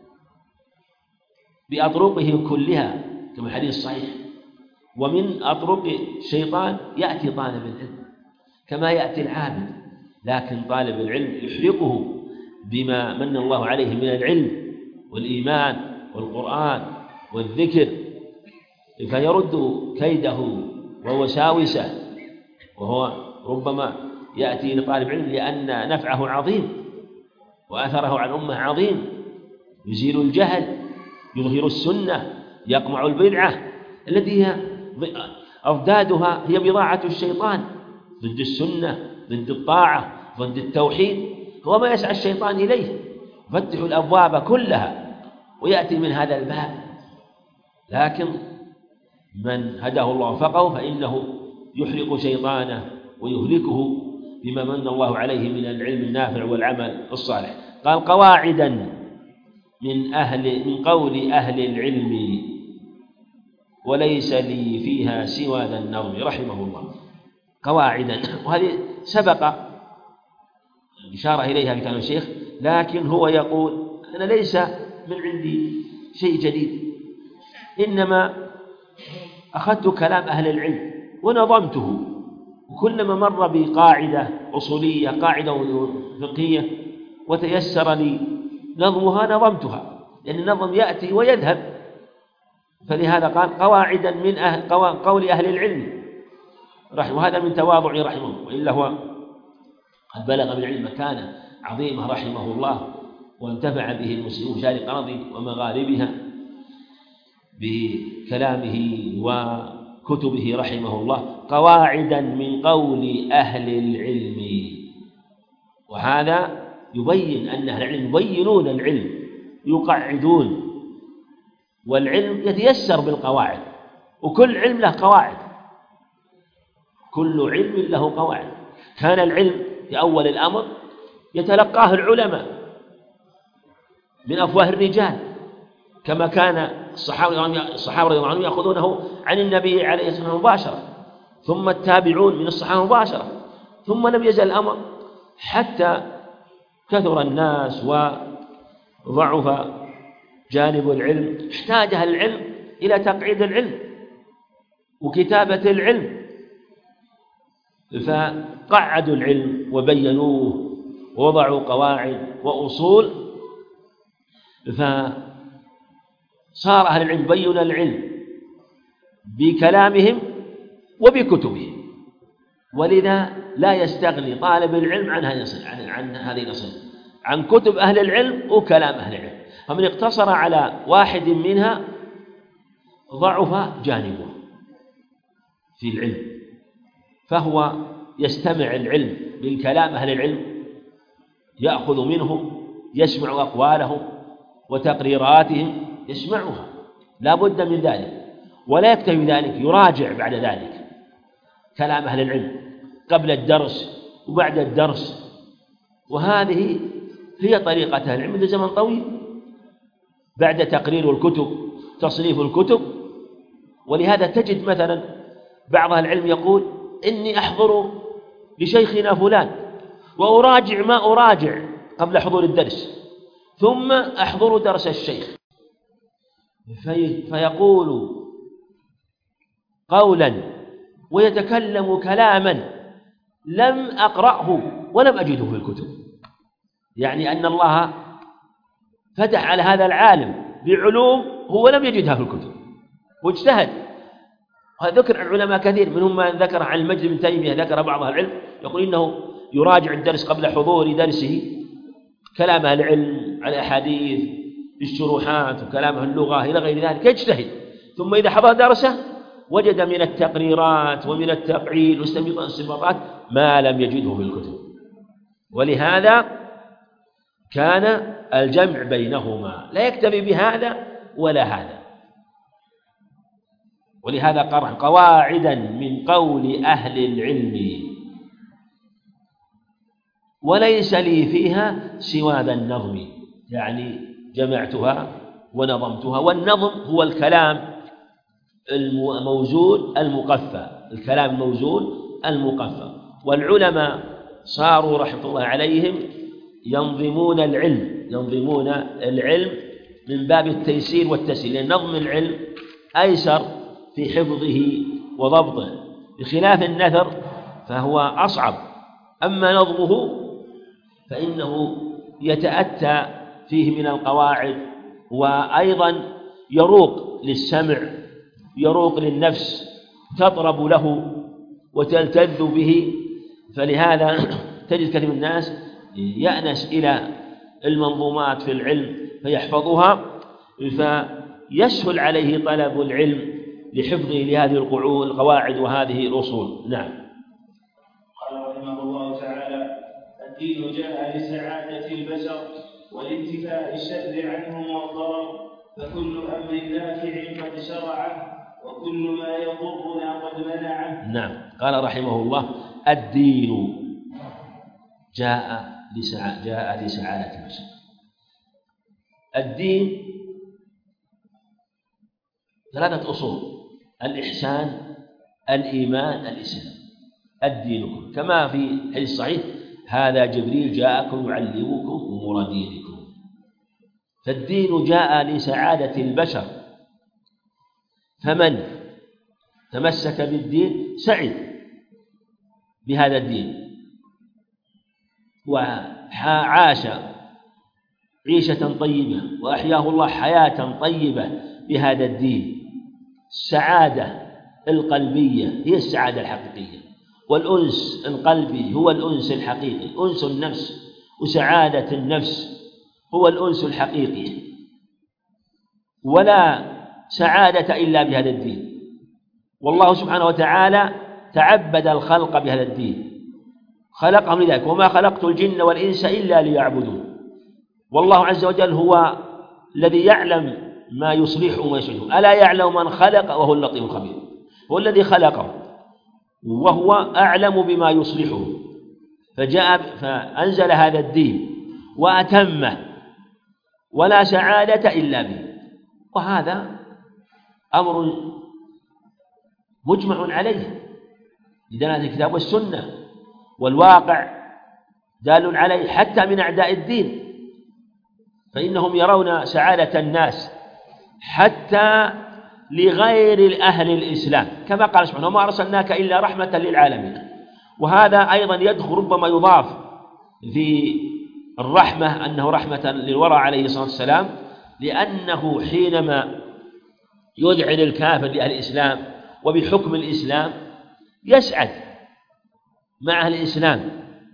بأطرقه كلها كما الحديث الصحيح، ومن أطرق الشيطان يأتي طالب العلم كما يأتي العابد، لكن طالب العلم يحرقه بما من الله عليه من العلم والإيمان والقرآن والذكر، فيرد كيده ووساوسه. وهو ربما يأتي لطالب علم لأن نفعه عظيم وأثره عن أمه عظيم، يزيل الجهل، يظهر السنة، يقمع البدعة التي هي أضدادها هي بضاعة الشيطان، ضد السنة، ضد الطاعة، ضد التوحيد، هو ما يسعى الشيطان إليه، يفتح الأبواب كلها ويأتي من هذا الباب. لكن من هداه الله وفقه فإنه يحرق شيطانه ويهلكه بما من الله عليه من العلم النافع والعمل الصالح. قال قواعدا من قول أهل العلم وليس لي فيها سوى ذا النظم رحمه الله. قواعدا، وهذه سبق الإشارة إليها في كلام الشيخ، لكن هو يقول أنا ليس من عندي شيء جديد، إنما أخذت كلام أهل العلم ونظمته، وكلما مر بقاعدة أصولية قاعدة فقهية وتيسر لي نظمها نظمتها، لأن النظم يأتي ويذهب. فلهذا قال قواعدا من قول أهل العلم وهذا من تواضع رحمه الله، وإلا هو قد بلغ من العلم مكانة عظيمة رحمه الله، وانتفع به المسلمون شارق الأرض ومغاربها بكلامه وكتبه رحمه الله. قواعدا من قول أهل العلم، وهذا يبين أن أهل العلم يبينون العلم يقعدون، والعلم يتيسر بالقواعد، وكل علم له قواعد، كل علم له قواعد. كان العلم في أول الأمر يتلقاه العلماء من أفواه الرجال، كما كان الصحابة رضي الله عنهم يأخذونه عن النبي عليه الصلاة والسلام مباشرة، ثم التابعون من الصحابة مباشرة، ثم لم يزل الأمر حتى كثر الناس وضعف جانب العلم، احتاج أهل العلم إلى تقعيد العلم وكتابة العلم، فقعدوا العلم وبينوه ووضعوا قواعد وأصول، فصار أهل العلم بيّن العلم بكلامهم وبكتبهم، ولذا لا يستغني طالب العلم عن هذه الأصول، عن كتب أهل العلم وكلام أهل العلم. فمن اقتصر على واحد منها ضعف جانبه في العلم، فهو يستمع العلم من كلام أهل العلم، يأخذ منهم، يسمع أقوالهم وتقريراتهم، يسمعها لا بد من ذلك، ولا يكتفي ذلك، يراجع بعد ذلك كلام أهل العلم قبل الدرس وبعد الدرس. وهذه هي طريقة أهل العلم منذ زمن طويل، بعد تقرير الكتب تصنيف الكتب. ولهذا تجد مثلا بعض أهل العلم يقول إني أحضر لشيخنا فلان وأراجع ما أراجع قبل حضور الدرس، ثم أحضر درس الشيخ، فيقول قولا ويتكلم كلاما لم أقرأه ولم أجده في الكتب، يعني أن الله فتح على هذا العالم بعلوم هو لم يجدها في الكتب واجتهد. وهذا ذكر العلماء كثير، منهم من ذكر عن المجد بن تيمية، ذكر بعض العلم يقول إنه يراجع الدرس قبل حضور درسه كلام أهل العلم على أحاديث الشروحات وكلام اللغة إلى غير ذلك، يجتهد، ثم إذا حضر درسه وجد من التقريرات ومن التقعيد والاستنباطات ما لم يجده في الكتب. ولهذا كان الجمع بينهما، لا يكتفي بهذا ولا هذا. ولهذا قرأ قواعدا من قول أهل العلم وليس لي فيها سوى ذا النظم، يعني جمعتها ونظمتها. والنظم هو الكلام الموزون المقفى، الكلام الموزون المقفى. والعلماء صاروا رحمة الله عليهم ينظمون العلم من باب التيسير والتسهيل، لأن نظم العلم أيسر في حفظه وضبطه، بخلاف النثر فهو أصعب. أما نظمه فإنه يتأتى فيه من القواعد، وأيضا يروق للسمع، يروق للنفس، تطرب له وتلتذ به. فلهذا تجد كثير من الناس يأنس إلى المنظومات في العلم فيحفظها، فيسهل عليه طلب العلم لحفظه لهذه القواعد وهذه الأصول. نعم. قال رحمه الله تعالى: الدين جاء لسعادة البشر والانتفاء الشر عنهم والضرر، فكل أمر نافع قد شرعه، وكل ما يضرنا قد منعه. نعم. قال رحمه الله: الدين جاء لسعادة البشر. الدين ثلاثة أصول: الإحسان، الإيمان، الإسلام. الدين كما في الحديث الصحيح: هذا جبريل جاءكم يعلمكم أمور دينكم. فالدين جاء لسعادة البشر، فمن تمسك بالدين سعد بهذا الدين وعاش عيشة طيبة وأحياه الله حياة طيبة بهذا الدين. السعادة القلبية هي السعادة الحقيقية، والأنس القلبي هو الأنس الحقيقي، أنس النفس وسعادة النفس هو الأنس الحقيقي. ولا سعادة إلا بهذا الدين، والله سبحانه وتعالى تعبد الخلق بهذا الدين، خلقهم لذلك: وما خلقت الجن والإنس إلا ليعبدون. والله عز وجل هو الذي يعلم ما يصلحه ويصلحه. ألا يعلم من خلق وهو اللطيف الخبير. هو الذي خلقه وهو أعلم بما يصلحه، فأنزل هذا الدين وأتمه، ولا سعادة إلا به. وهذا أمر مجمع عليه بدلالة الكتاب والسنة، والواقع دال عليه حتى من أعداء الدين، فإنهم يرون سعادة الناس حتى لغير أهل الإسلام، كما قال سبحانه: وما أرسلناك إلا رحمة للعالمين. وهذا أيضا يدخل ربما يضاف في الرحمة أنه رحمة للورى عليه الصلاة والسلام، لأنه حينما يذعن الكافر لأهل الإسلام وبحكم الإسلام يسعد مع أهل الإسلام،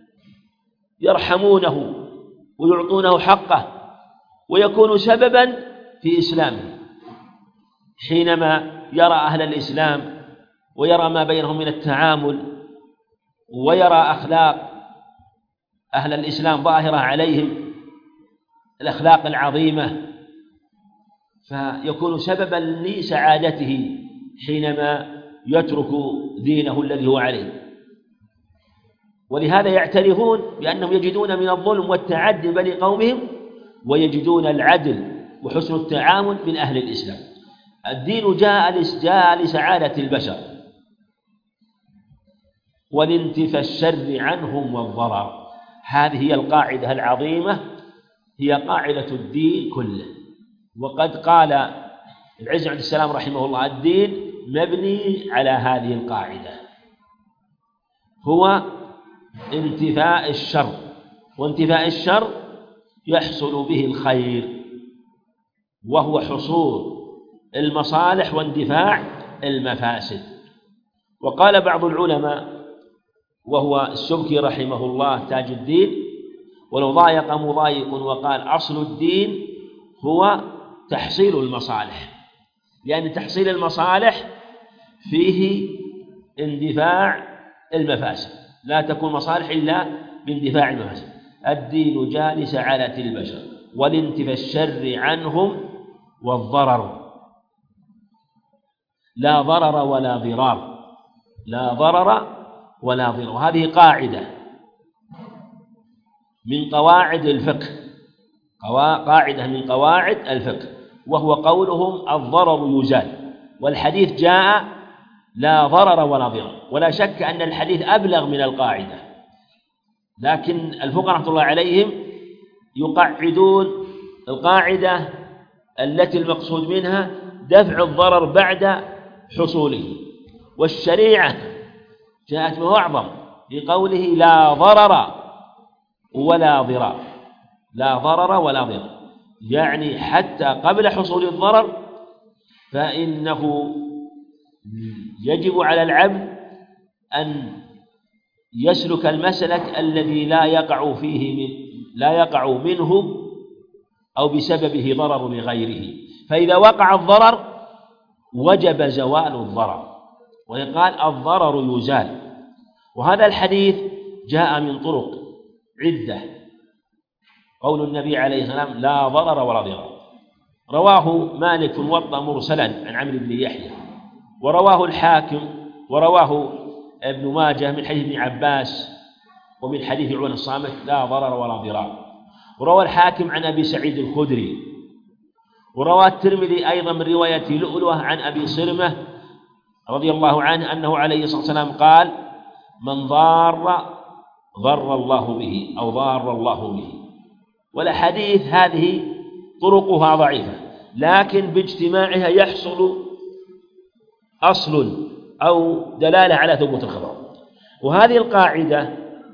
يرحمونه ويعطونه حقه ويكون سببا في إسلامه. حينما يرى أهل الإسلام ويرى ما بينهم من التعامل ويرى أخلاق أهل الإسلام ظاهرة عليهم، الأخلاق العظيمة، فيكون سببا لسعادته حينما يترك دينه الذي هو عليه. ولهذا يعترفون بأنهم يجدون من الظلم والتعدي بني قومهم، ويجدون العدل وحسن التعامل من أهل الإسلام. الدين جاء لسعادة البشر ولانتفاء الشر عنهم والضرر. هذه هي القاعدة العظيمة، هي قاعدة الدين كله. وقد قال العز عبد السلام رحمه الله: الدين مبني على هذه القاعدة، هو انتفاء الشر، وانتفاء الشر يحصل به الخير، وهو حصول المصالح واندفاع المفاسد. وقال بعض العلماء وهو السبكي رحمه الله تاج الدين: ولو ضايق مضايق وقال أصل الدين هو تحصيل المصالح، لأن تحصيل المصالح فيه اندفاع المفاسد، لا تكون مصالح إلا باندفاع المفاسد. الدين جاء لسعادة البشر ولانتفاء الشر عنهم والضرر، لا ضرر ولا ضرار، لا ضرر ولا ضرار. وهذه قاعدة من قواعد الفقه، قاعدة من قواعد الفقه، وهو قولهم: الضرر يزال. والحديث جاء لا ضرر ولا ضرار، ولا شك أن الحديث أبلغ من القاعدة، لكن الفقهاء رحمة الله عليهم يقعدون القاعدة التي المقصود منها دفع الضرر بعد حصوله. والشريعة جاءت به أعظم بقوله: لا ضرر ولا ضرار، لا ضرر ولا ضرار، يعني حتى قبل حصول الضرر فإنه يجب على العبد أن يسلك المسلك الذي لا يقع منه أو بسببه ضرر لغيره. فإذا وقع الضرر وجب زوال الضرر، ويقال: الضرر يزال. وهذا الحديث جاء من طرق عدة، قول النبي عليه الصلاة والسلام: لا ضرر ولا ضرار. رواه مالك في الموطأ مرسلا عن عمرو بن يحيى ورواه الحاكم ورواه ابن ماجه من حديث ابن عباس ومن حديث عون الصامت لا ضرر ولا ضرار. وروى الحاكم عن أبي سعيد الخدري. وروى الترمذي أيضا من رواية لؤلؤة عن أبي صرمة رضي الله عنه أنه عليه الصلاة والسلام قال: من ضار ضر الله به أو ضار الله به. والأحاديث هذه طرقها ضعيفة، لكن باجتماعها يحصل أصل أو دلالة على ثبوت الخبر. وهذه القاعدة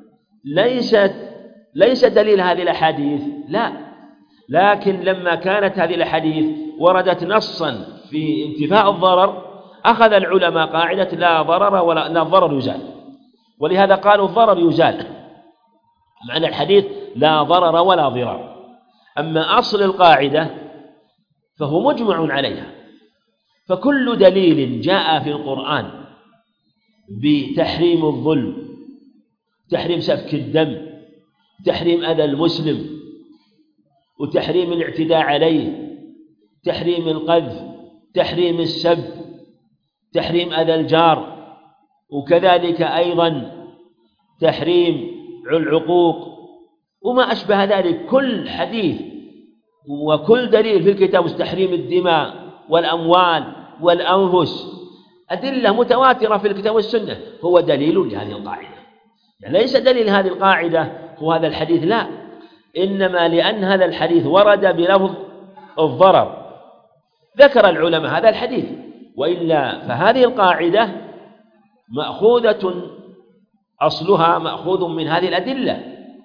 ليس دليل هذه الأحاديث، لا، لكن لما كانت هذه الأحاديث وردت نصا في انتفاء الضرر أخذ العلماء قاعدة لا ضرر ولا لا الضرر يزال، ولهذا قالوا الضرر يزال، معنى الحديث لا ضرر ولا ضرار. أما أصل القاعدة فهو مجمع عليها، فكل دليل جاء في القرآن بتحريم الظلم، تحريم سفك الدم، تحريم أذى المسلم، وتحريم الاعتداء عليه، تحريم القذف، تحريم السب، تحريم أذى الجار، وكذلك أيضا تحريم العقوق وما أشبه ذلك، كل حديث وكل دليل في الكتاب تحريم الدماء والأموال والأنفس، أدلة متواترة في الكتاب والسنة، هو دليل لهذه القاعدة. يعني ليس دليل هذه القاعدة هو هذا الحديث، لا، إنما لأن هذا الحديث ورد بلفظ الضرر ذكر العلماء هذا الحديث، وإلا فهذه القاعدة مأخوذة أصلها مأخوذ من هذه الأدلة،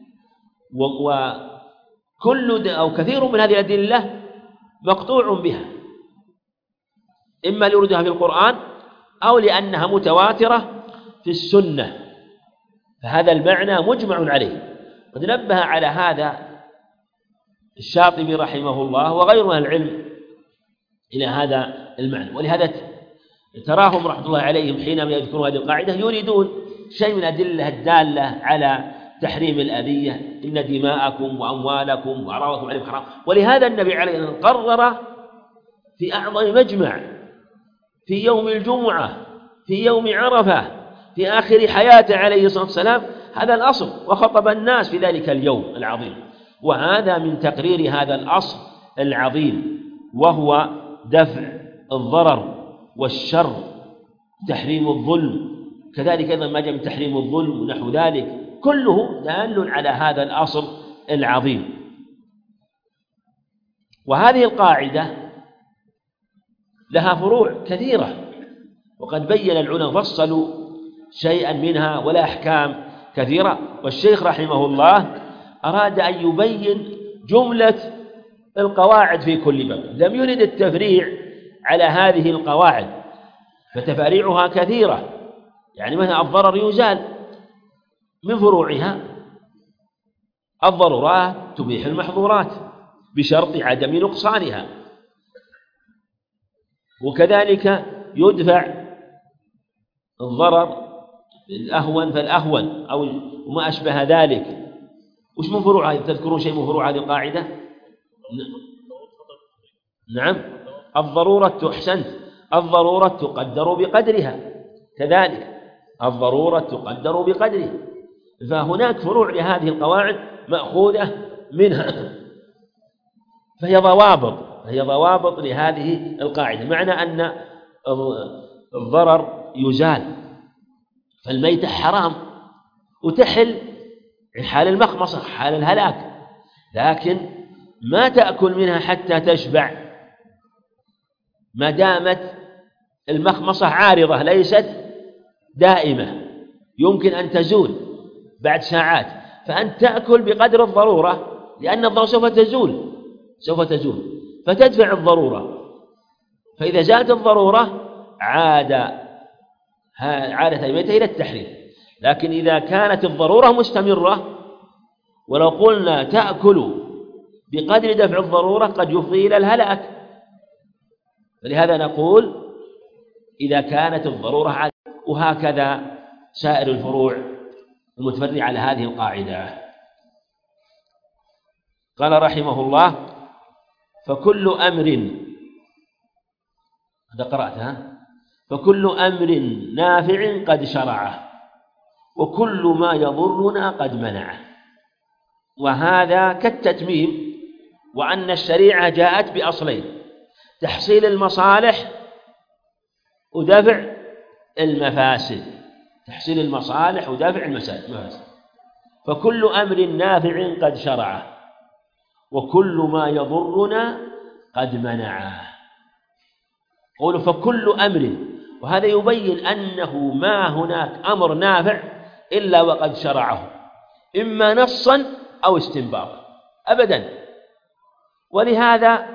وكل أو كثير من هذه الأدلة مقطوع بها، إما لوردها في القرآن أو لأنها متواترة في السنة، فهذا المعنى مجمع عليه. قد نبه على هذا الشاطبي رحمه الله وغيره من العلم إلى هذا المعنى، ولهذا تراهم رحمة الله عليهم حينما يذكرون هذه القاعدة يريدون شيء من الأدلة الدالة على تحريم الأذية، إن دماءكم وأموالكم وأعراضكم عليكم حرام. ولهذا النبي عليه الصلاة والسلام قرر في أعظم مجمع في يوم الجمعة في يوم عرفة في آخر حياته عليه الصلاة والسلام هذا الأصل، وخطب الناس في ذلك اليوم العظيم. وهذا من تقرير هذا الأصل العظيم، وهو دفع الضرر والشر، تحريم الظلم، كذلك أيضا ما جاء من تحريم الظلم ونحو ذلك، كله دال على هذا الأصل العظيم. وهذه القاعدة لها فروع كثيرة، وقد بين العلماء فصلوا شيئا منها ولا أحكام كثيرة، والشيخ رحمه الله أراد أن يبين جملة القواعد في كل باب، لم يرد التفريع على هذه القواعد، فتفاريعها كثيرة. يعني مثلا الضرر يزال، من فروعها الضرورات تبيح المحظورات بشرط عدم نقصانها، وكذلك يدفع الضرر الأهون فالأهون أو وما أشبه ذلك. وش من فروعها؟ تذكرون شيء من فروع هذه القاعدة؟ نعم، الضرورة، أحسنت، الضرورة تقدر بقدرها، كذلك الضرورة تقدر بقدرها، فهناك فروع لهذه القواعد مأخوذة منها، فهي ضوابط لهذه القاعدة، معنى أن الضرر يزال، فالميتة حرام وتحل حال المخمصة حال الهلاك، لكن ما تأكل منها حتى تشبع ما دامت المخمصة عارضة ليست دائمة، يمكن أن تزول بعد ساعات، فأنت تأكل بقدر الضرورة، لأن الضرورة سوف تزول فتدفع الضرورة، فإذا زالت الضرورة عادت الميتة إلى التحريم. لكن إذا كانت الضرورة مستمرة، ولو قلنا تأكل بقدر دفع الضرورة قد يفضي إلى الهلاك، فلهذا نقول إذا كانت الضرورة عادة. وهكذا سائر الفروع المتفرعة على هذه القاعدة. قال رحمه الله: فكل أمر، هذا قرأتها، فكل أمر نافع قد شرعه وكل ما يضرنا قد منعه. وهذا كالتتميم، وأن الشريعة جاءت بأصلين: تحصيل المصالح ودفع المفاسد. تحصيل المصالح ودفع المفاسد. فكل أمر نافع قد شرعه وكل ما يضرنا قد منعه. قولوا فكل أمر، وهذا يبين أنه ما هناك أمر نافع إلا وقد شرعه، إما نصا أو استنباطا أبدا. ولهذا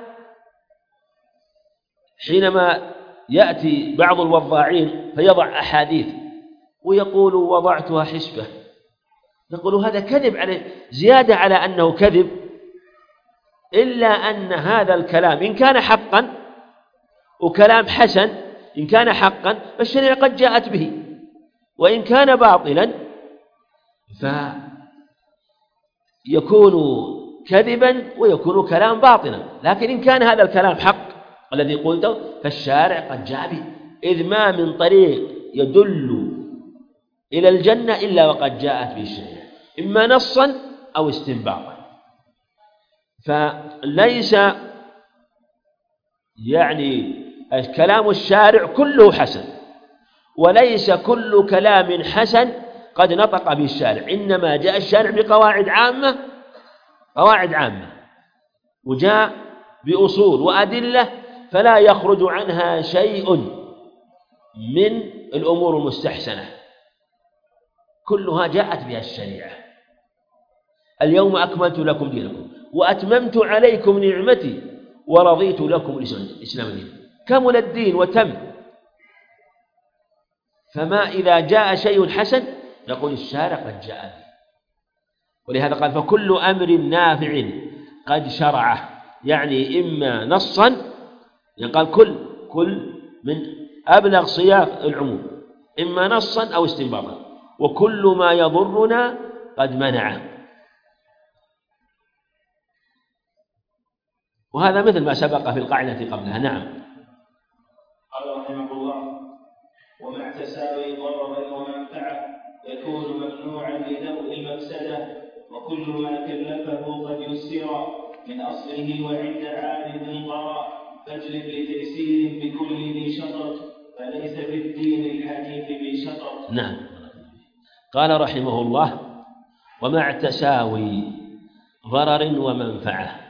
حينما يأتي بعض الوضاعين فيضع أحاديث ويقول وضعتها حسبة، نقول هذا كذب عليه، زيادة على أنه كذب، إلا أن هذا الكلام إن كان حقا وكلام حسن، إن كان حقا فالشريعة قد جاءت به، وإن كان باطلا فيكون كذبا ويكون كلام باطلا. لكن إن كان هذا الكلام حق الذي قلته فالشارع قد جاء به، إذ ما من طريق يدل إلى الجنة إلا وقد جاءت به الشريعة، إما نصا أو استنباطا. فليس يعني كلام الشارع كله حسن، وليس كل كلام حسن قد نطق به الشارع، إنما جاء الشارع بقواعد عامة، قواعد عامة، وجاء بأصول وأدلة فلا يخرج عنها شيء من الأمور المستحسنة، كلها جاءت بها الشريعة. اليوم أكملت لكم دينكم وأتممت عليكم نعمتي ورضيت لكم الإسلام دينا. كمل الدين وتم. فما إذا جاء شيء حسن نقول الشارع قد جاء به. ولهذا قال فكل أمر نافع قد شرعه، يعني إما نصا، يعني قال كل من أبلغ صياغ العموم، إما نصا أو استنباطا، وكل ما يضرنا قد منعه. وهذا مثل ما سبق في القاعدة قبلها. نعم. قال رحمه الله: ومع تساوي ضرر ومنفعة يكون ممنوعا لدرء المفسدة، وكل ما كلفه قد يسر من أصله وعند عارض ضرر، فاجلب لتيسير بكل ذي شطر، فليس في الدين الحديث بشطر. نعم. قال رحمه الله: ومع تساوي ضرر ومنفعة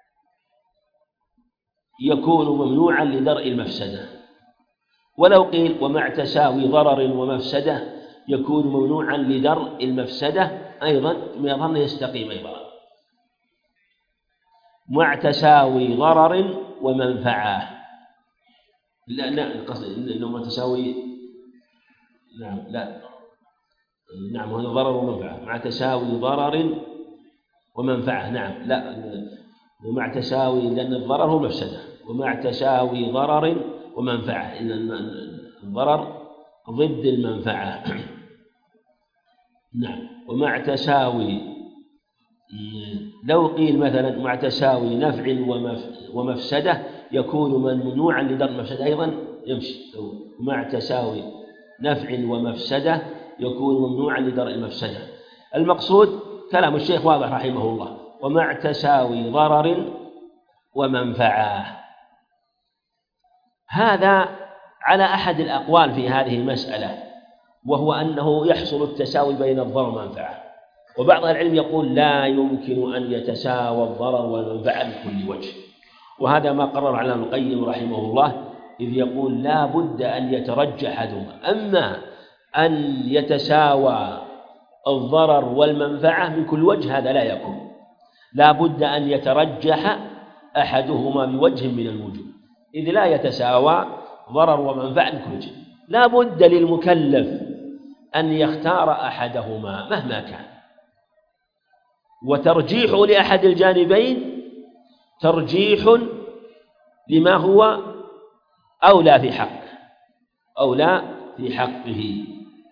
يكون ممنوعا لدرء المفسدة. ولو قيل ومع تساوي ضرر ومفسدة يكون ممنوعا لدرء المفسدة أيضا من يظن يستقيم أيضا. مع تساوي ضرر ومنفعة، لا القصد إنه مع تساوي، نعم هذا ضرر ومنفعة، مع تساوي ضرر ومنفعة. نعم لا، ومع تساوي، لأن الضرر هو مفسدة، ومع تساوي ضرر ومنفعة، إن الضرر ضد المنفعة. نعم. ومع تساوي، لو قيل مثلا مع تساوي نفع ومفسدة يكون ممنوعا لدرء المفسدة أيضا يمشي. ومع تساوي نفع ومفسدة يكون ممنوعا لدرء المفسدة. المقصود كلام الشيخ واضح رحمه الله: ومع تساوي ضرر ومنفعة. هذا على أحد الأقوال في هذه المسألة، وهو أنه يحصل التساوي بين الضرر والمنفعة. وبعض العلم يقول لا يمكن أن يتساوى الضرر والمنفعة بكل وجه، وهذا ما قرر على ابن القيم رحمه الله، إذ يقول لا بد أن يترجح أحدهما. أما أن يتساوى الضرر والمنفعة من كل وجه هذا لا يكون، لا بد أن يترجح أحدهما بوجه من الوجوه، إذ لا يتساوى ضرر ومنفعة من كل وجه. لا بد للمكلف أن يختار أحدهما مهما كان، وترجيح لأحد الجانبين ترجيح لما هو أولى في حقه، أولى في حقه.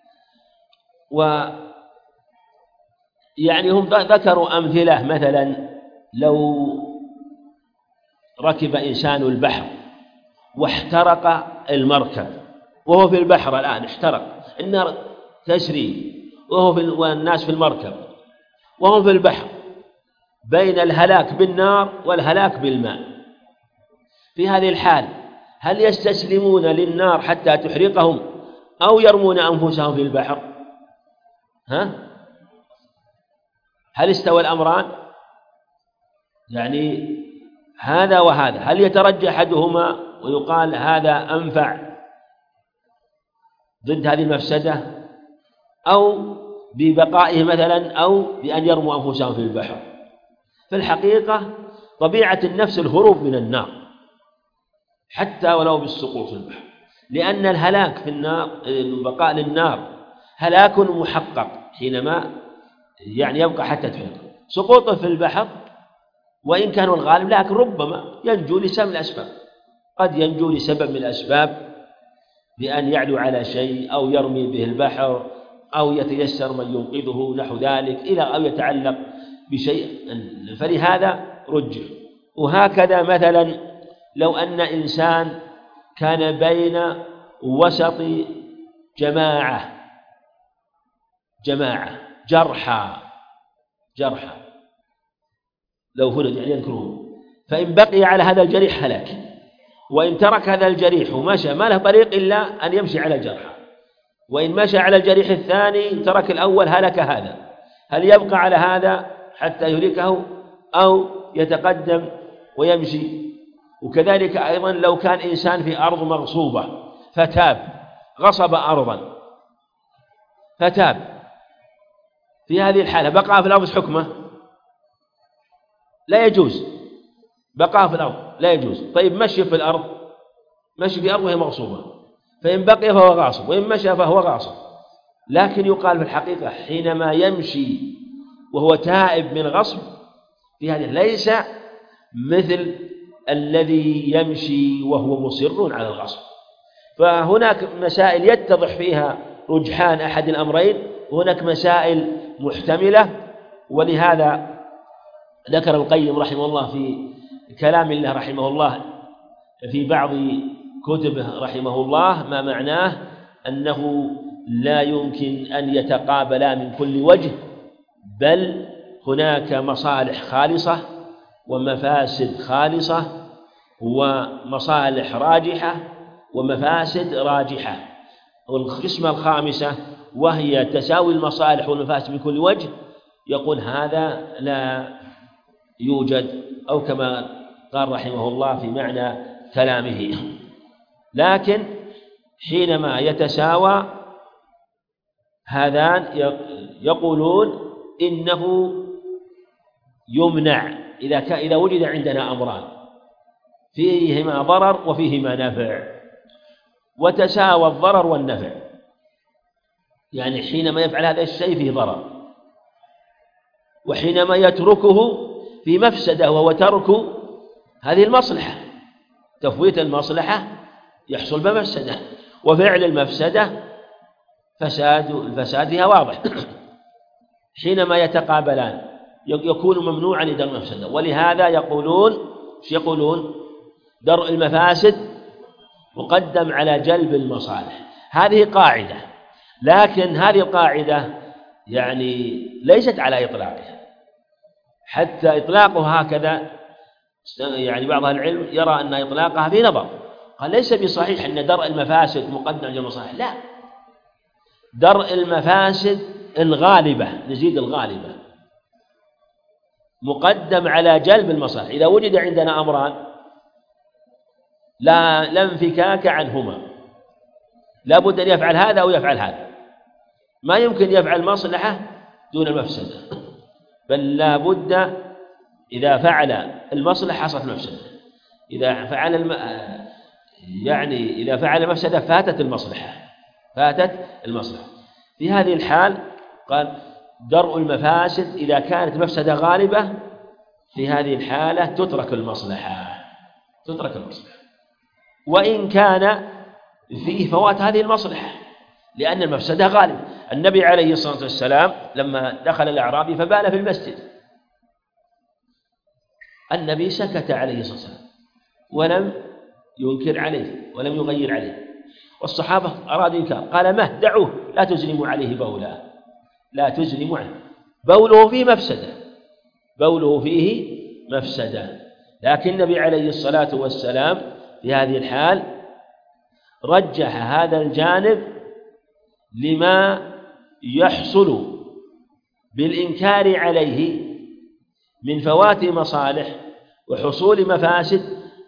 يعني هم ذكروا أمثلة، مثلا لو ركب إنسان البحر واحترق المركب وهو في البحر الآن احترق، النار تسري والناس في المركب وهم في البحر بين الهلاك بالنار والهلاك بالماء. في هذه الحال هل يستسلمون للنار حتى تحرقهم أو يرمون أنفسهم في البحر؟ هل استوى الأمران؟ يعني هذا وهذا، هل يترجح أحدهما ويقال هذا أنفع ضد هذه المفسدة، أو ببقائه مثلا، أو بأن يرموا أنفسهم في البحر؟ في الحقيقة طبيعة النفس الهروب من النار حتى ولو بالسقوط في البحر، لأن الهلاك في النار، بقاء للنار هلاك محقق حينما يعني يبقى حتى تحرق. سقوطه في البحر وإن كان الغالب لكن ربما ينجو لسبب من الأسباب، قد ينجو لسبب من الأسباب بأن يعلو على شيء أو يرمي به البحر أو يتيسر من ينقذه نحو ذلك، أو يتعلق بشيء، فلهذا رجح. وهكذا مثلا لو أن إنسان كان بين وسط جماعة جرحى لو فرد يعني يذكرون، فإن بقي على هذا الجريح هلك، وإن ترك هذا الجريح ومشى ما له طريق إلا أن يمشي على الجرحى، وإن مشى على الجريح الثاني ترك الأول هلك هذا، هل يبقى على هذا حتى يهلكه أو يتقدم ويمشي؟ وكذلك أيضا لو كان إنسان في أرض مغصوبة فتاب، غصب أرضا فتاب، في هذه الحالة بقى في الأرض حكمه لا يجوز، بقى في الأرض لا يجوز. طيب مشي في الأرض، مشي في أرض وهي مغصوبة، فإن بقي فهو غاصب وإن مشى فهو غاصب، لكن يقال في الحقيقة حينما يمشي وهو تائب من غصب في هذه ليس مثل الذي يمشي وهو مصر على الغصب. فهناك مسائل يتضح فيها رجحان أحد الأمرين، وهناك مسائل محتملة، ولهذا ذكر القيم رحمه الله في كلام الله رحمه الله في بعض كتبه رحمه الله ما معناه أنه لا يمكن أن يتقابلا من كل وجه، بل هناك مصالح خالصة ومفاسد خالصة ومصالح راجحة ومفاسد راجحة. والقسمة الخامسة وهي تساوي المصالح والمفاسد من كل وجه، يقول هذا لا يوجد، أو كما قال رحمه الله في معنى كلامه. لكن حينما يتساوى هذان يقولون إنه يمنع إذا وجد عندنا أمران فيهما ضرر وفيهما نفع، وتساوى الضرر والنفع، يعني حينما يفعل هذا الشيء فيه ضرر، وحينما يتركه في مفسدة وهو ترك هذه المصلحة، تفويت المصلحة يحصل بمفسدة، وفعل المفسدة الفساد فيها واضح. حينما يتقابلان يكون ممنوعا لدرء المفسدة، ولهذا يقولون درء المفاسد مقدم على جلب المصالح. هذه قاعدة، لكن هذه القاعدة يعني ليست على إطلاقها، حتى إطلاقها هكذا يعني بعض العلم يرى أن إطلاقها في نظر، قال ليس بصحيح أن درء المفاسد مقدم على المصالح، لا، درء المفاسد الغالبة، نزيد الغالبة، مقدم على جلب المصالح. إذا وجد عندنا أمران لا انفكاك عنهما، لا بد أن يفعل هذا أو يفعل هذا، ما يمكن يفعل مصلحة دون المفسدة، بل لا بد إذا فعل المصلحة حصلت المفسدة، إذا فعل المفسدة فاتت المصلحة. في هذه الحال قال درء المفاسد إذا كانت مفسدة غالبة، في هذه الحالة تترك المصلحة، وإن كان فيه فوات هذه المصلحة، لأن المفسدة غالبة. النبي عليه الصلاة والسلام لما دخل الأعرابي فبال في المسجد، النبي سكت عليه الصلاة والسلام ولم ينكر عليه ولم يغير عليه، والصحابة أرادوا إنكار، قال مه دعوه لا تزرموا عليه بولا، لا تزرموا عليه، بوله فيه مفسدة، بوله فيه مفسدة. لكن النبي عليه الصلاة والسلام في هذه الحال رجح هذا الجانب لما يحصل بالإنكار عليه من فوات مصالح وحصول مفاسد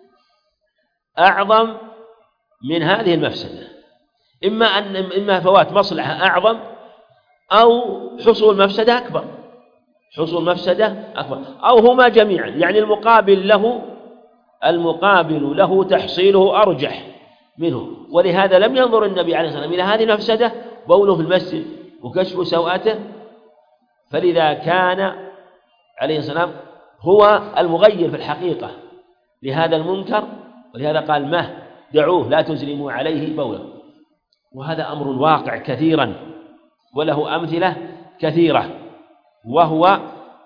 أعظم من هذه المفسدة، إما فوات مصلحة أعظم أو حصول مفسدة أكبر، حصول مفسدة أكبر، أو هما جميعا، يعني المقابل له تحصيله أرجح منه. ولهذا لم ينظر النبي عليه الصلاة والسلام إلى هذه المفسدة بوله في المسجد وكشف سوءته، فلذا كان عليه السلام هو المغير في الحقيقة لهذا المنكر، ولهذا قال مه دعوه لا تزرموا عليه بوله. وهذا أمر واقع كثيرا وله أمثلة كثيرة، وهو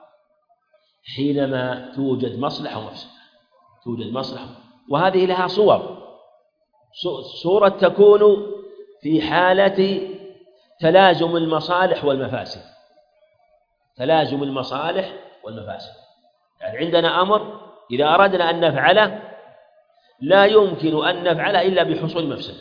حينما توجد مصلحة ومفسدة، توجد مصلحة، وهذه لها صورة تكون في حالة تلازم المصالح والمفاسد، تلازم المصالح والمفاسد. يعني عندنا أمر إذا أردنا أن نفعله لا يمكن أن نفعله إلا بحصول مفسدة،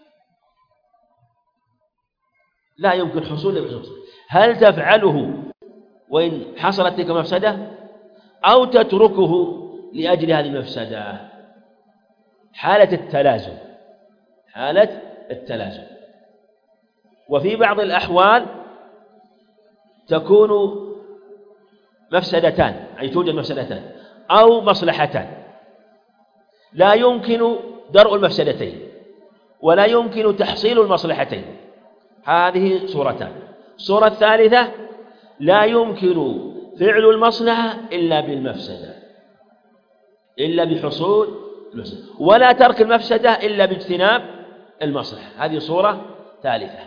لا يمكن حصول إلا بحصول. هل تفعله وإن حصلت تلك مفسدة أو تتركه لأجل هذه المفسدة؟ حالة التلازم، حالة التلازم. وفي بعض الأحوال تكون مفسدتان، أي توجد مفسدتان أو مصلحتان، لا يمكن درء المفسدتين ولا يمكن تحصيل المصلحتين، هذه صورتان. الصورة الثالثة لا يمكن فعل المصلحة إلا بالمفسدة، إلا بحصول المفسدة، ولا ترك المفسدة إلا باجتناب المصلحة، هذه صورة ثالثة.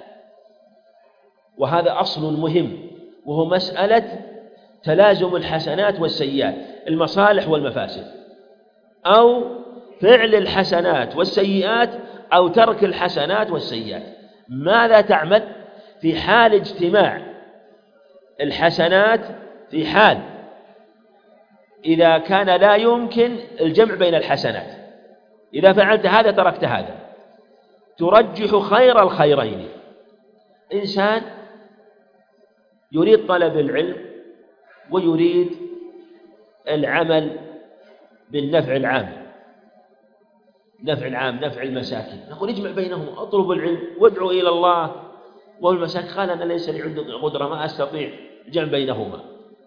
وهذا أصل مهم، وهو مسألة تلازم الحسنات والسيئات، المصالح والمفاسد، أو فعل الحسنات والسيئات أو ترك الحسنات والسيئات. ماذا تعمل في حال اجتماع الحسنات؟ في حال إذا كان لا يمكن الجمع بين الحسنات، إذا فعلت هذا تركت هذا، ترجح خير الخيرين. إنسان يريد طلب العلم ويريد العمل بالنفع العام، نفع العام، نفع المساكين، نقول اجمع بينهما، اطلب العلم وادعو إلى الله والمساكين. قال أنا ليس لي عندي قدرة، ما أستطيع الجمع بينهما،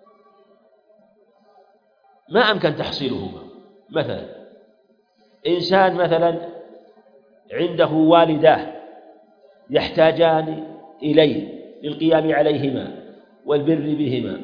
ما أمكن تحصيلهما. مثلا إنسان مثلا عنده والداه يحتاجان إليه للقيام عليهما والبر بهما،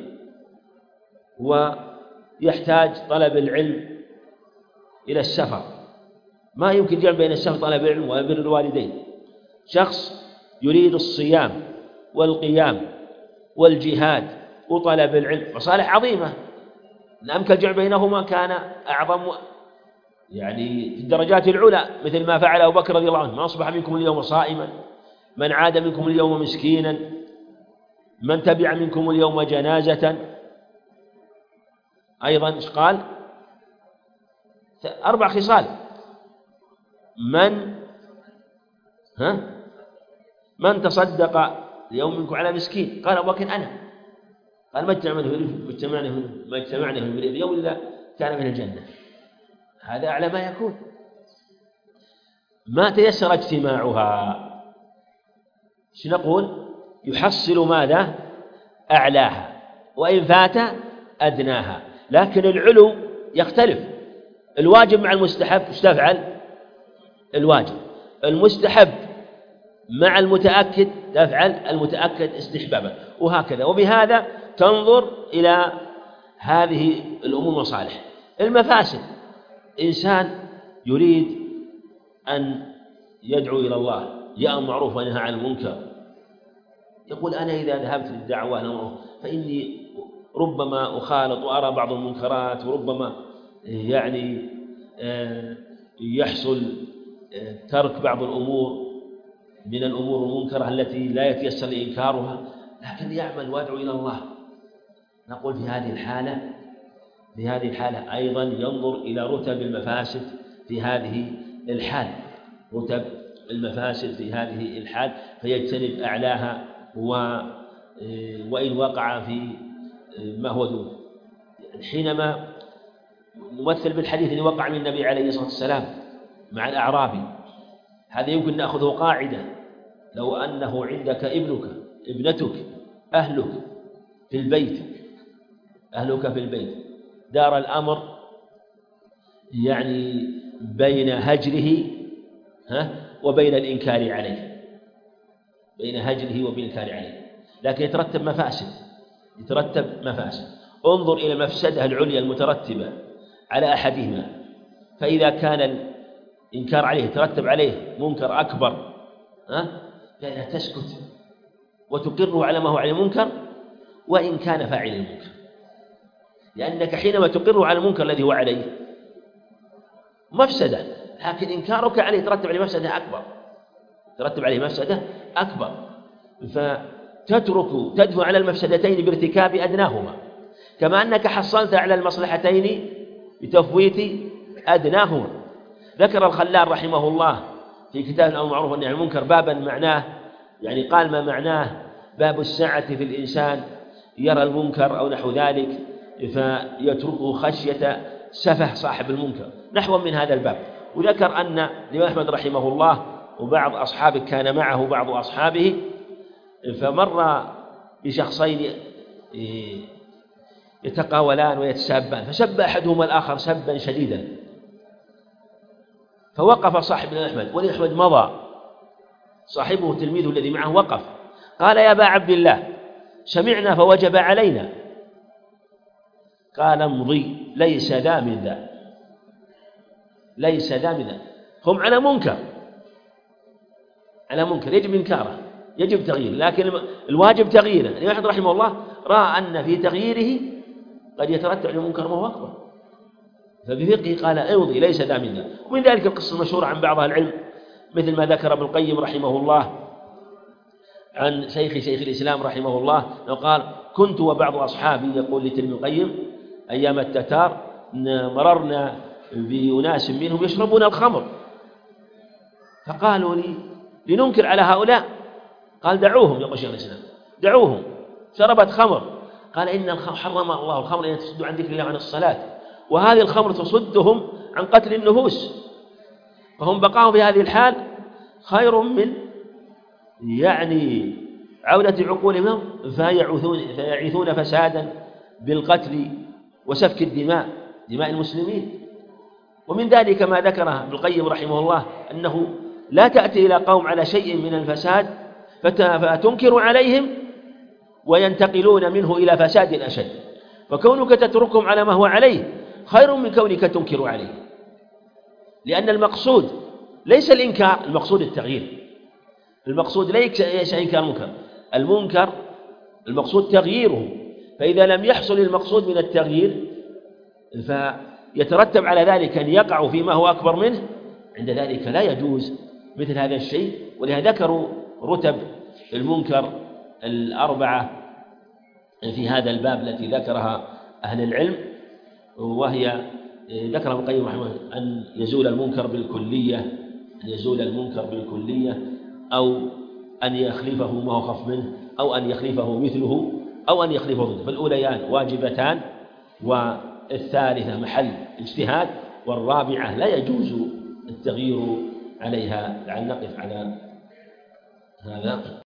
ويحتاج طلب العلم إلى السفر، ما يمكن جمع بين السفر طلب العلم وبر الوالدين. شخص يريد الصيام والقيام والجهاد وطلب العلم، مصالح عظيمة، إن أمكن الجمع بينهما كان أعظم، يعني في الدرجات العلى، مثل ما فعل أبو بكر رضي الله عنه: ما أصبح منكم اليوم صائما، من عاد منكم اليوم مسكينا، من تبع منكم اليوم جنازة. أيضا إيش قال؟ 4 خصال: من تصدق اليوم منكم على مسكين، قال أبو بكر أنا، قال ما اجتمعنا في اليوم إلا كان من الجنة. هذا أعلى ما يكون، ما تيسر اجتماعها. نقول يحصل ماذا؟ أعلاها، وإن فات أدناها. لكن العلو يختلف، الواجب مع المستحب ايش تفعل؟ الواجب. المستحب مع المتأكد تفعل المتأكد استحبابا، وهكذا. وبهذا تنظر إلى هذه الأمور مصالح. المفاسد: إنسان يريد أن يدعو إلى الله، يأمر بالمعروف وينهى عن المنكر، يقول أنا إذا ذهبت للدعوة فإني ربما أخالط وأرى بعض المنكرات، وربما يعني يحصل ترك بعض الأمور، من الأمور المنكرة التي لا يتيسر إنكارها، لكن يعمل ويدعو إلى الله. نقول في هذه الحالة أيضا ينظر إلى رتب المفاسد في هذه الحال، رتب المفاسد في هذه الحال، فيجتنب أعلاها وإن وقع في ما هو دون. حينما نمثل بالحديث الذي وقع من النبي عليه الصلاة والسلام مع الأعرابي، هذا يمكن نأخذه قاعدة: لو أنه عندك ابنك ابنتك أهلك في البيت دار الأمر يعني بين هجره وبين الإنكار عليه، لكن يترتب مفاسد. انظر إلى المفسدة العليا المترتبة على أحدهما، فإذا كان الإنكار عليه يترتب عليه منكر أكبر فإنها تسكت وتقر على ما هو عليه المنكر وإن كان فاعل المنكر، لأنك حينما تقر على المنكر الذي هو عليه مفسدة، لكن إنكارك عليه يترتب عليه مفسدة أكبر، تدفع على المفسدتين بارتكاب أدناهما، كما أنك حصلت على المصلحتين بتفويت أدناهما. ذكر الخلال رحمه الله في كتاب الأمر بالمعروف والنهي عن المنكر بابا معناه، يعني قال ما معناه باب السعة في الإنسان يرى المنكر أو نحو ذلك فيتركه خشية سفه صاحب المنكر، نحو من هذا الباب. وذكر أن الإمام أحمد رحمه الله وبعض أصحابه كان معه بعض أصحابه، فمر بشخصين يتقاولان ويتسابان، فسب أحدهما الآخر سبا شديدا، فوقف صاحب الإمام أحمد، والإمام أحمد مضى، صاحبه تلميذه الذي معه وقف، قال: يا أبا عبد الله، سمعنا فوجب علينا. قال: امضي، ليس ذا من ذا، هم على منكر يجب إنكاره، يجب تغييره، لكن الواجب تغييره. الإمام أحمد رحمه الله رأى أن في تغييره قد يترتب على المنكر ما هو أكبر، فبفقه قال: امضي، ليس ذا من ذا. ومن ذلك القصة المشهورة عن بعض أهل العلم، مثل ما ذكر ابن القيم رحمه الله عن شيخ الإسلام رحمه الله، قال: كنت وبعض أصحابي، يقول لتلميذ القيم، أيام التتار مررنا بأناس منهم يشربون الخمر، فقالوا لي لننكر على هؤلاء. قال: دعوهم، يقول شيخ الإسلام، دعوهم، شربت خمر. قال: إن حرم الله الخمر أن تصد عن ذكر الله عن الصلاة، وهذه الخمر تصدهم عن قتل النفوس، فهم بقاهم في هذه الحال خير من عودة عقولهم فيعيثون فسادا بالقتل وسفك دماء المسلمين. ومن ذلك ما ذكره ابن القيم رحمه الله أنه لا تأتي إلى قوم على شيء من الفساد فتنكر عليهم وينتقلون منه إلى فساد أشد، فكونك تتركهم على ما هو عليه خير من كونك تنكر عليه، لأن المقصود ليس الإنكار، المقصود التغيير. المقصود ليس إنكار المنكر، المقصود تغييره، فإذا لم يحصل المقصود من التغيير فيترتب على ذلك أن يقع فيما هو أكبر منه، عند ذلك لا يجوز مثل هذا الشيء. ولهذا ذكروا رتب المنكر الأربعة في هذا الباب التي ذكرها أهل العلم، وهي ذكر ابن القيم رحمه الله أن يزول المنكر بالكلية، أو أن يخلفه ما هو خف منه، أو أن يخلفه مثله، أو أن يخلفه ضده، فالأوليان واجبتان، والثالثة محل اجتهاد، والرابعة لا يجوز التغيير عليها. لعل نقف على هذا.